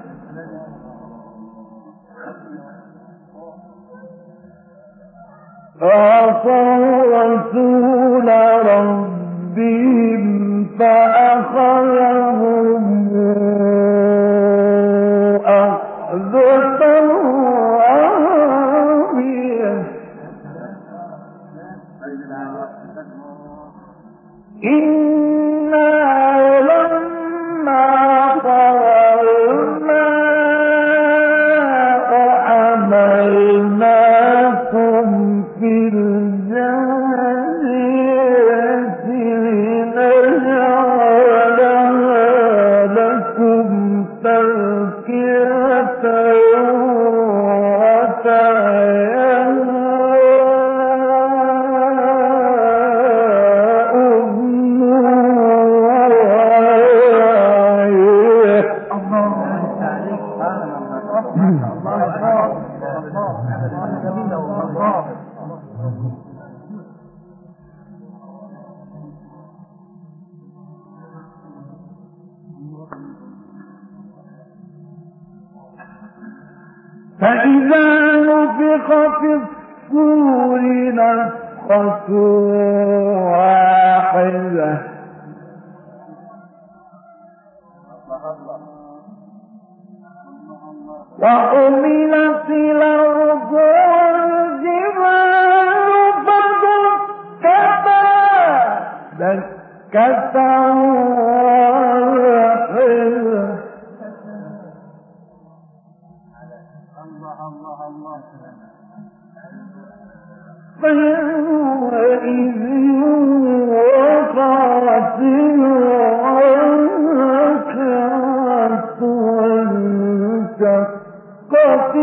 فعصوا رسول ربهم فأخذهم أخذة رابية إنا لما طغى الماء حملناكم في الجارية لنجعلها لكم تذكرة فإذا نفخ في الصور نفخة واحدة وحملت الأرض والجبال فدكتا دكة واحدة فيومئذ وقعت الواقعة وانشقت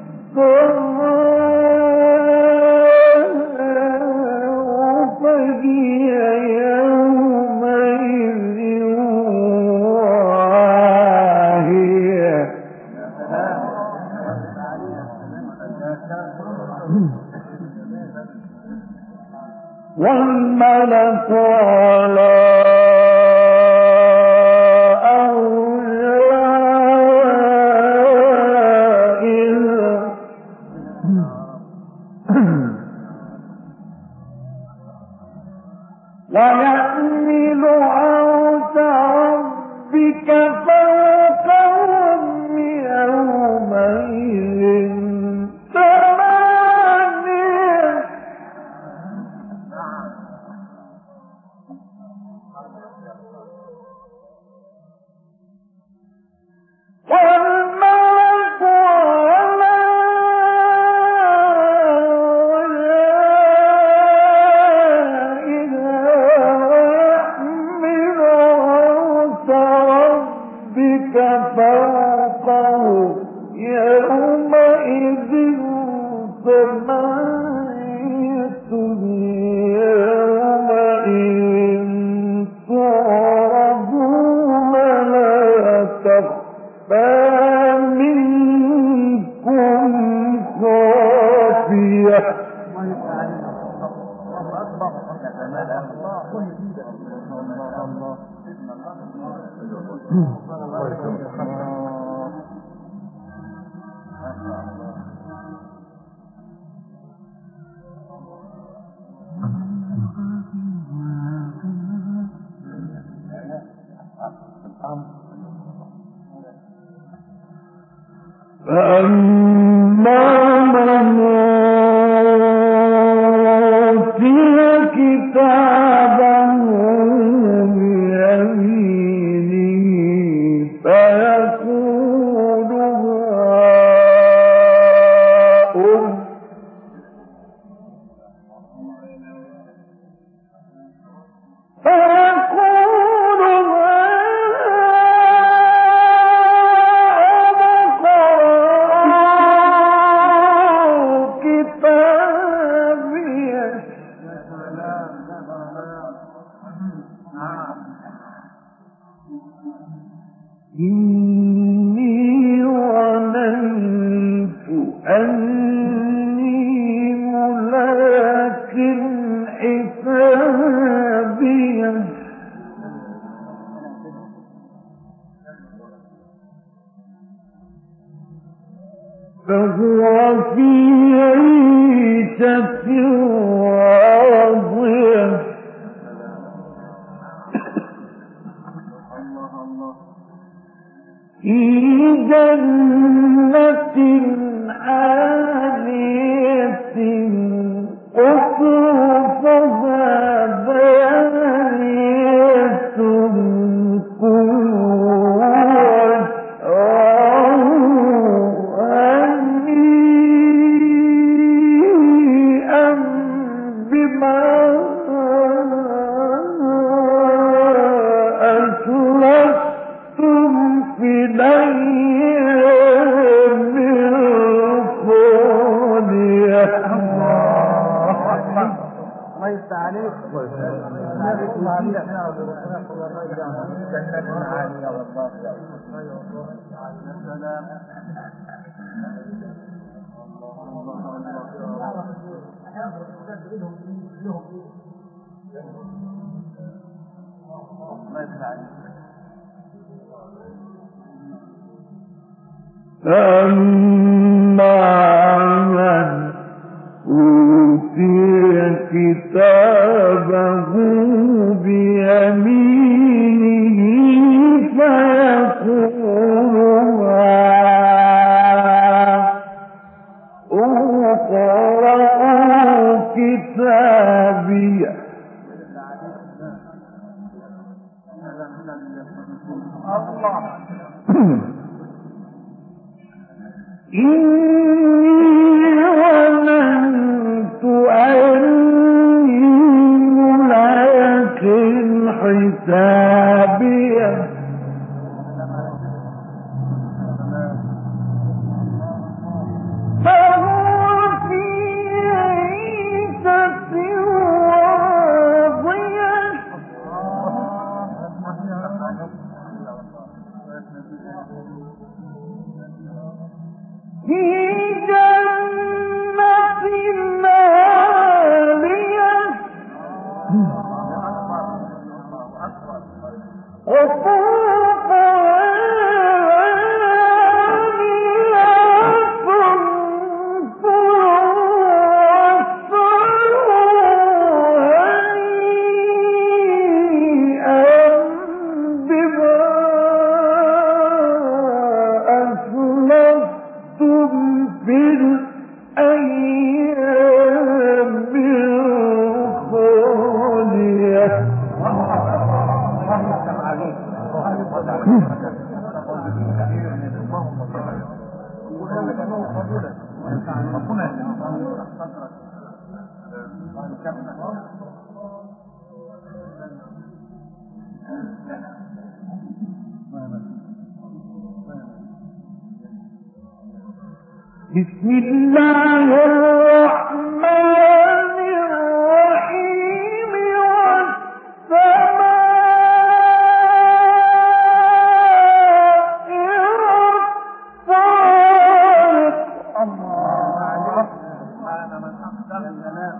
السماء فهي يومئذ واهية والملك على أرجائها ويحمل عرش ربك فوقهم يومئذ ثمانية والملك على فوقه يومئذ ثمانية يومئذ تعرضون لا تخفى منكم خافية فأما من أوتي كتابه بيمينه فيقول هاؤم إني ظننت أني ملاق حسابي فهو في عيشة راضية في جنة عالية قطوفها دانية كلوا واشربوا هنيئا بما أسلفتم في الأيام الخالية. الله يفتح عليك. الله عليك. جنة عالية والله. فأما من أوتي كتابه بيمينه فيقول اقرءوا كتابيه إني ظننت أني ملاق حسابيه فهو في عيشة راضية في بسم الله الرحمن الرحيم والسماء والطارق. الله عليك سبحان من أقدم الكلام.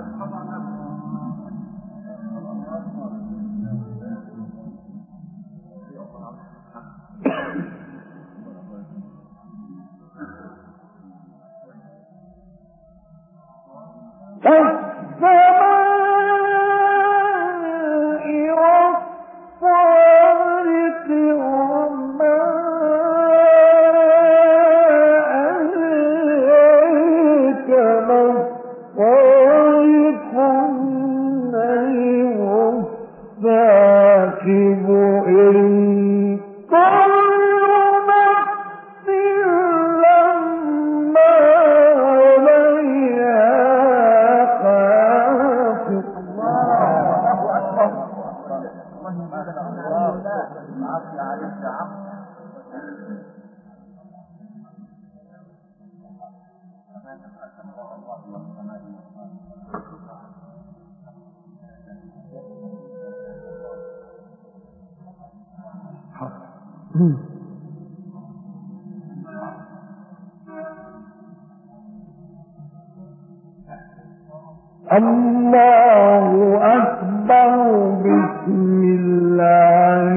الله أكبر. بسم الله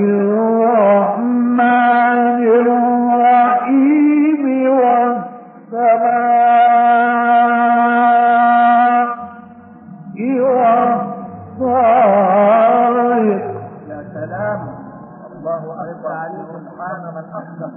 الرحمن الرحيم والسماء والطارق. يا سلام، الله أكبر عليك سبحان من أقدم.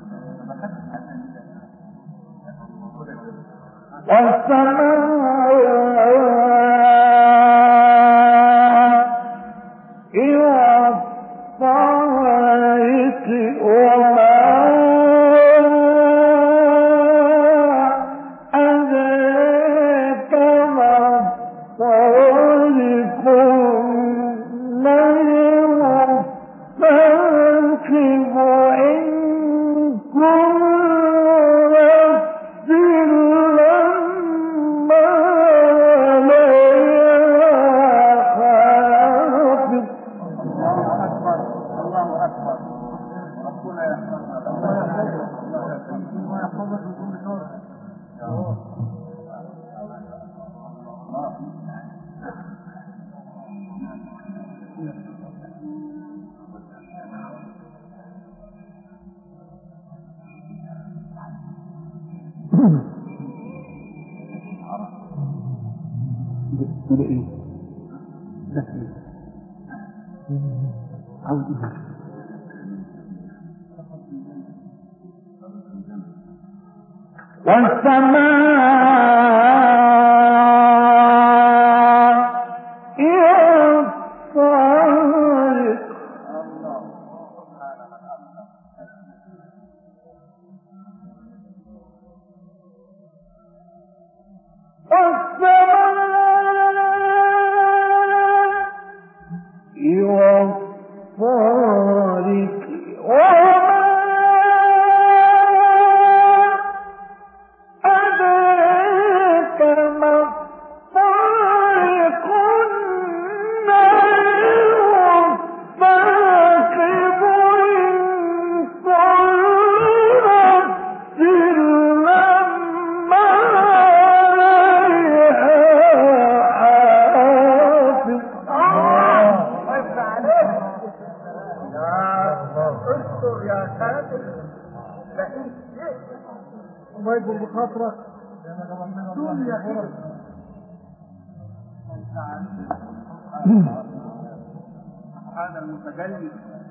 هذا المتجلد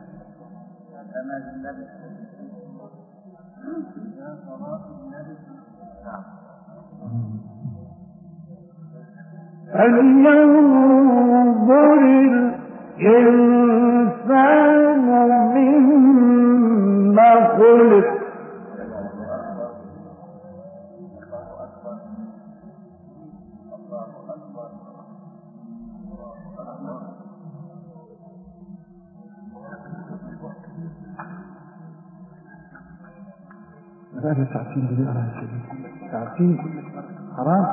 كما النبي فلينظر الإنسان مما بقى ساعتين بدون على الشباب ساعتين حرام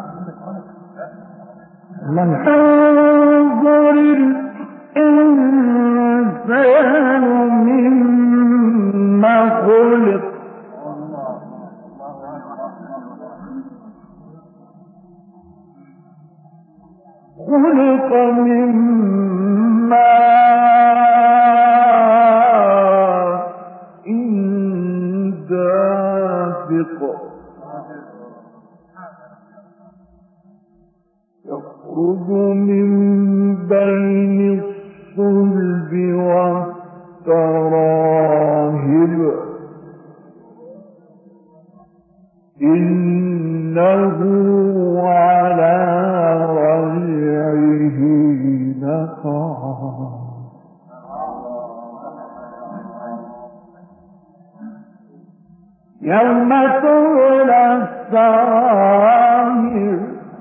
الله ينظر الإنسان مما خلق خلق من ماء دافق يخرج من بين الصلب والتراهب إنه على رجعه لقادر يوم تبلى السرائر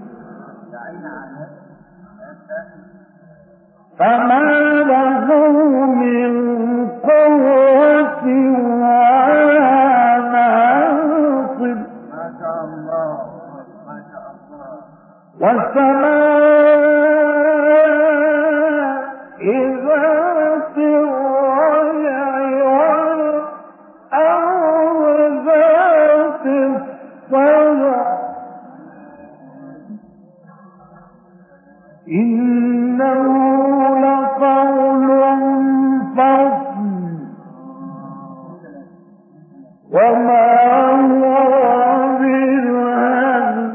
فما له من قوة ولا ناصر ما شاء الله ما شاء الله والسماء ذات الرجع والأرض ذات الصدع إنه لقول فصل وما هو بالهزل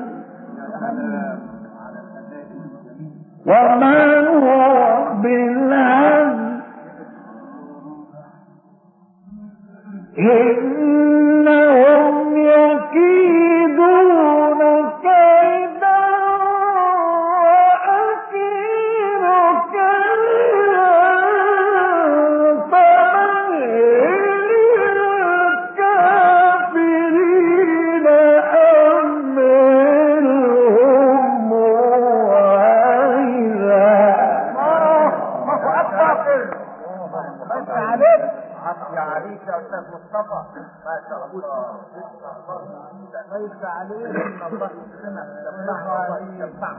وما هو بالهزل إنهم يكيدون كيدا وأكيد كيدا فمهل الكافرين أمهلهم رويدا بس عليك عطي عليك يا استاذ مصطفى ما شاء الله بس عليك ان الله يسلمك يفتحها يفتحها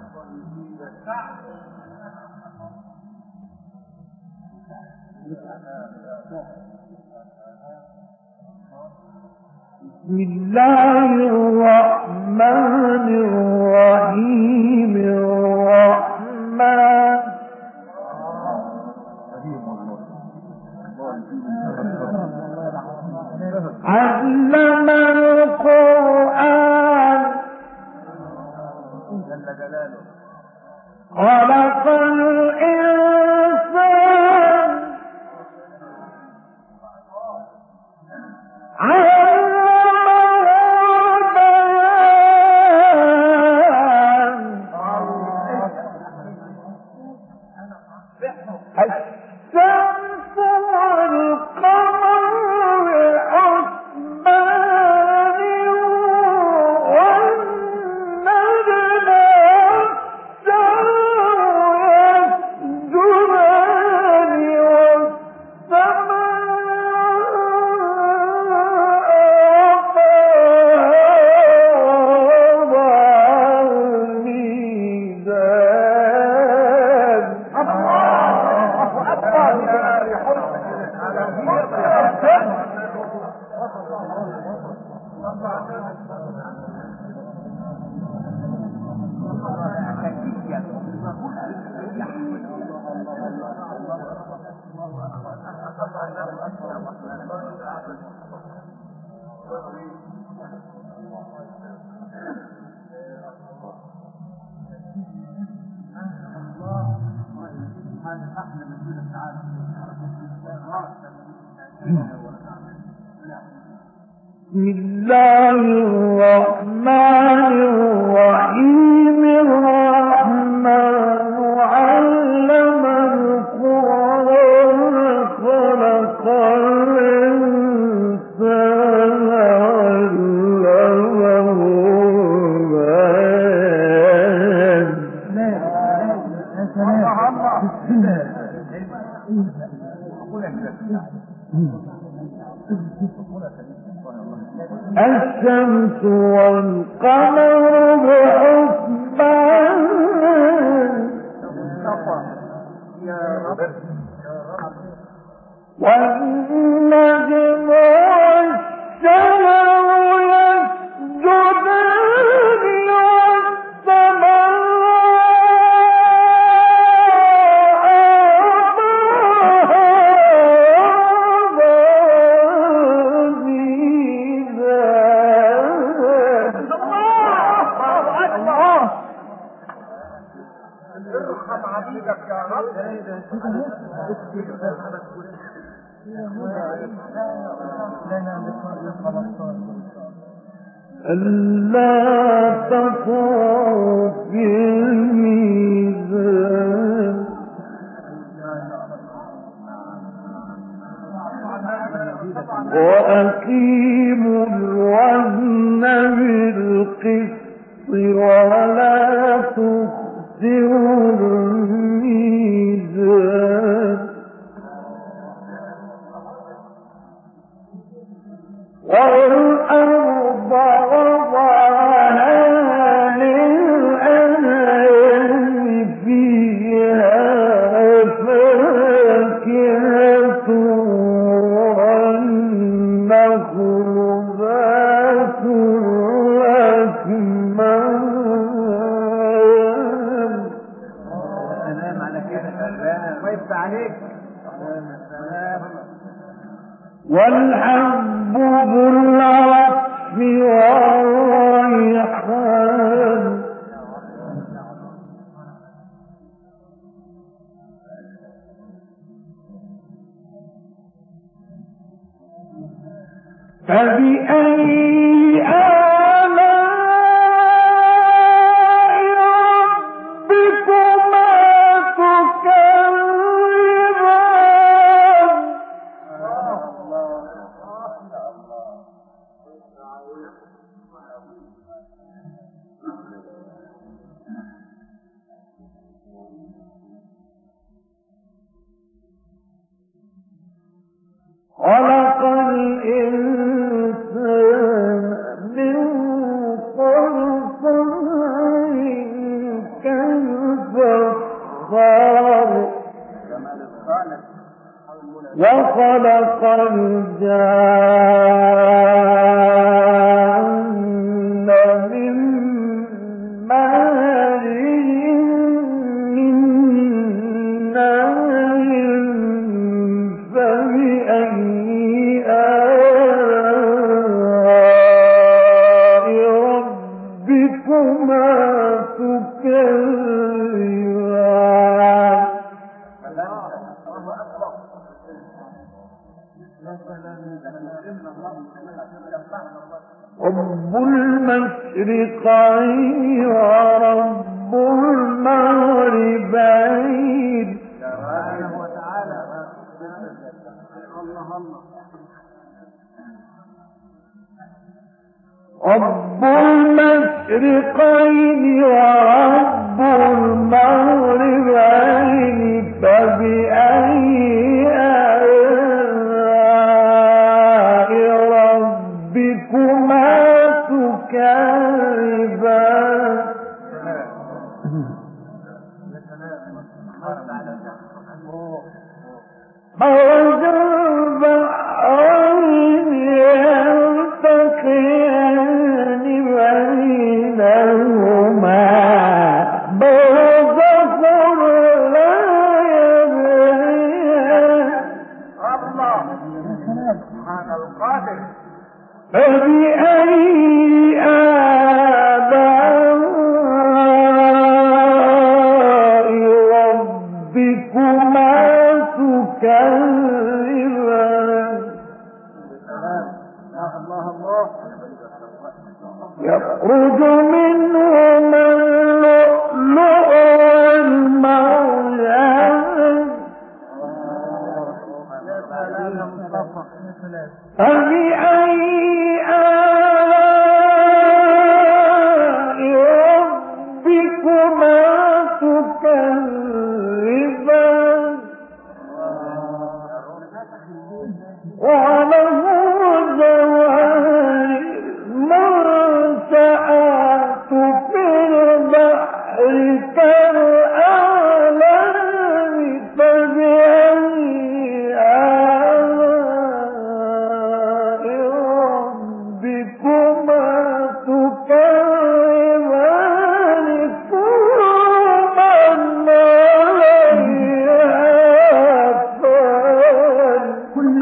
بسم الله الرحمن الرحيم الرحمن علم القرآن جل جلاله خلق الإنسان علمه البيان الشمس والقمر حسبان والنجم والشجر يسجدان بسم الله الرحمن الرحيم الرحمن علم القرآن خلق الإنسان علمه البيان الشمس والقمر بحسبان والنجم والشجر ألا تطغوا في الميزان وأقيموا الوزن بالقسط ولا تخسروا الميزان والأرض وضعها للأنام فيها فاكهة والنخل ذات الأكمام. سلام على كده سلام ويفتح عليك والحب ذو العصف والريحان فبأي آلاء ربكما تكذبان. خلق الإنسان من صلصال كالفخار وخلق الجان من مارج من نار فبأي آلاء ربكما تكذبان. رب المشرقين ورب المغربين. سبحانه وتعالى الله الله رب المشرقين ورب المغربين فبأي آلاء ربكما تكذبان. مرج البحرين يلتقيان بينهما برزخ لا يبغيان. الله سبحان القادر. فبأي آلاء ربكما تكذبان. الله الله يخرج منهما اللؤلؤ والمرجان فبأي آلاء ربكما تكذبان. وله تلك الأعلام فبأي آلاء ربكما تكذبان كل من عليها فان كل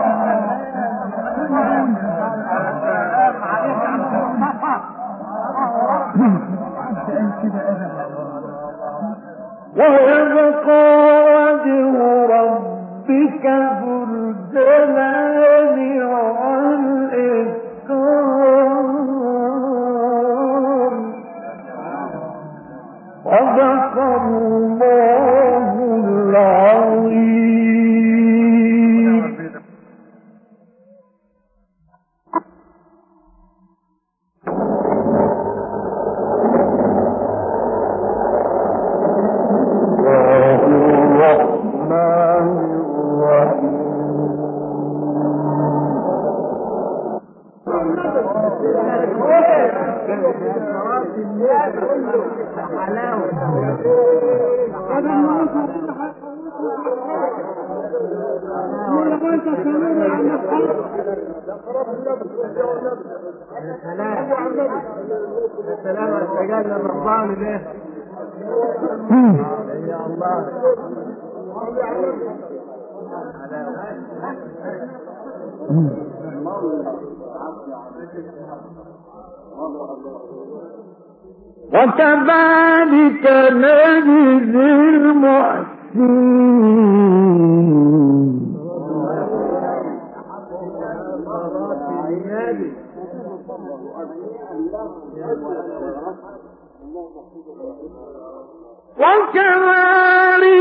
ويبقى وجه ربك ذو الجلال والإكرام صدق الله العظيم. السلام على الرباني ده يا الله. وكذلك نجزي المحسنين. وكذلك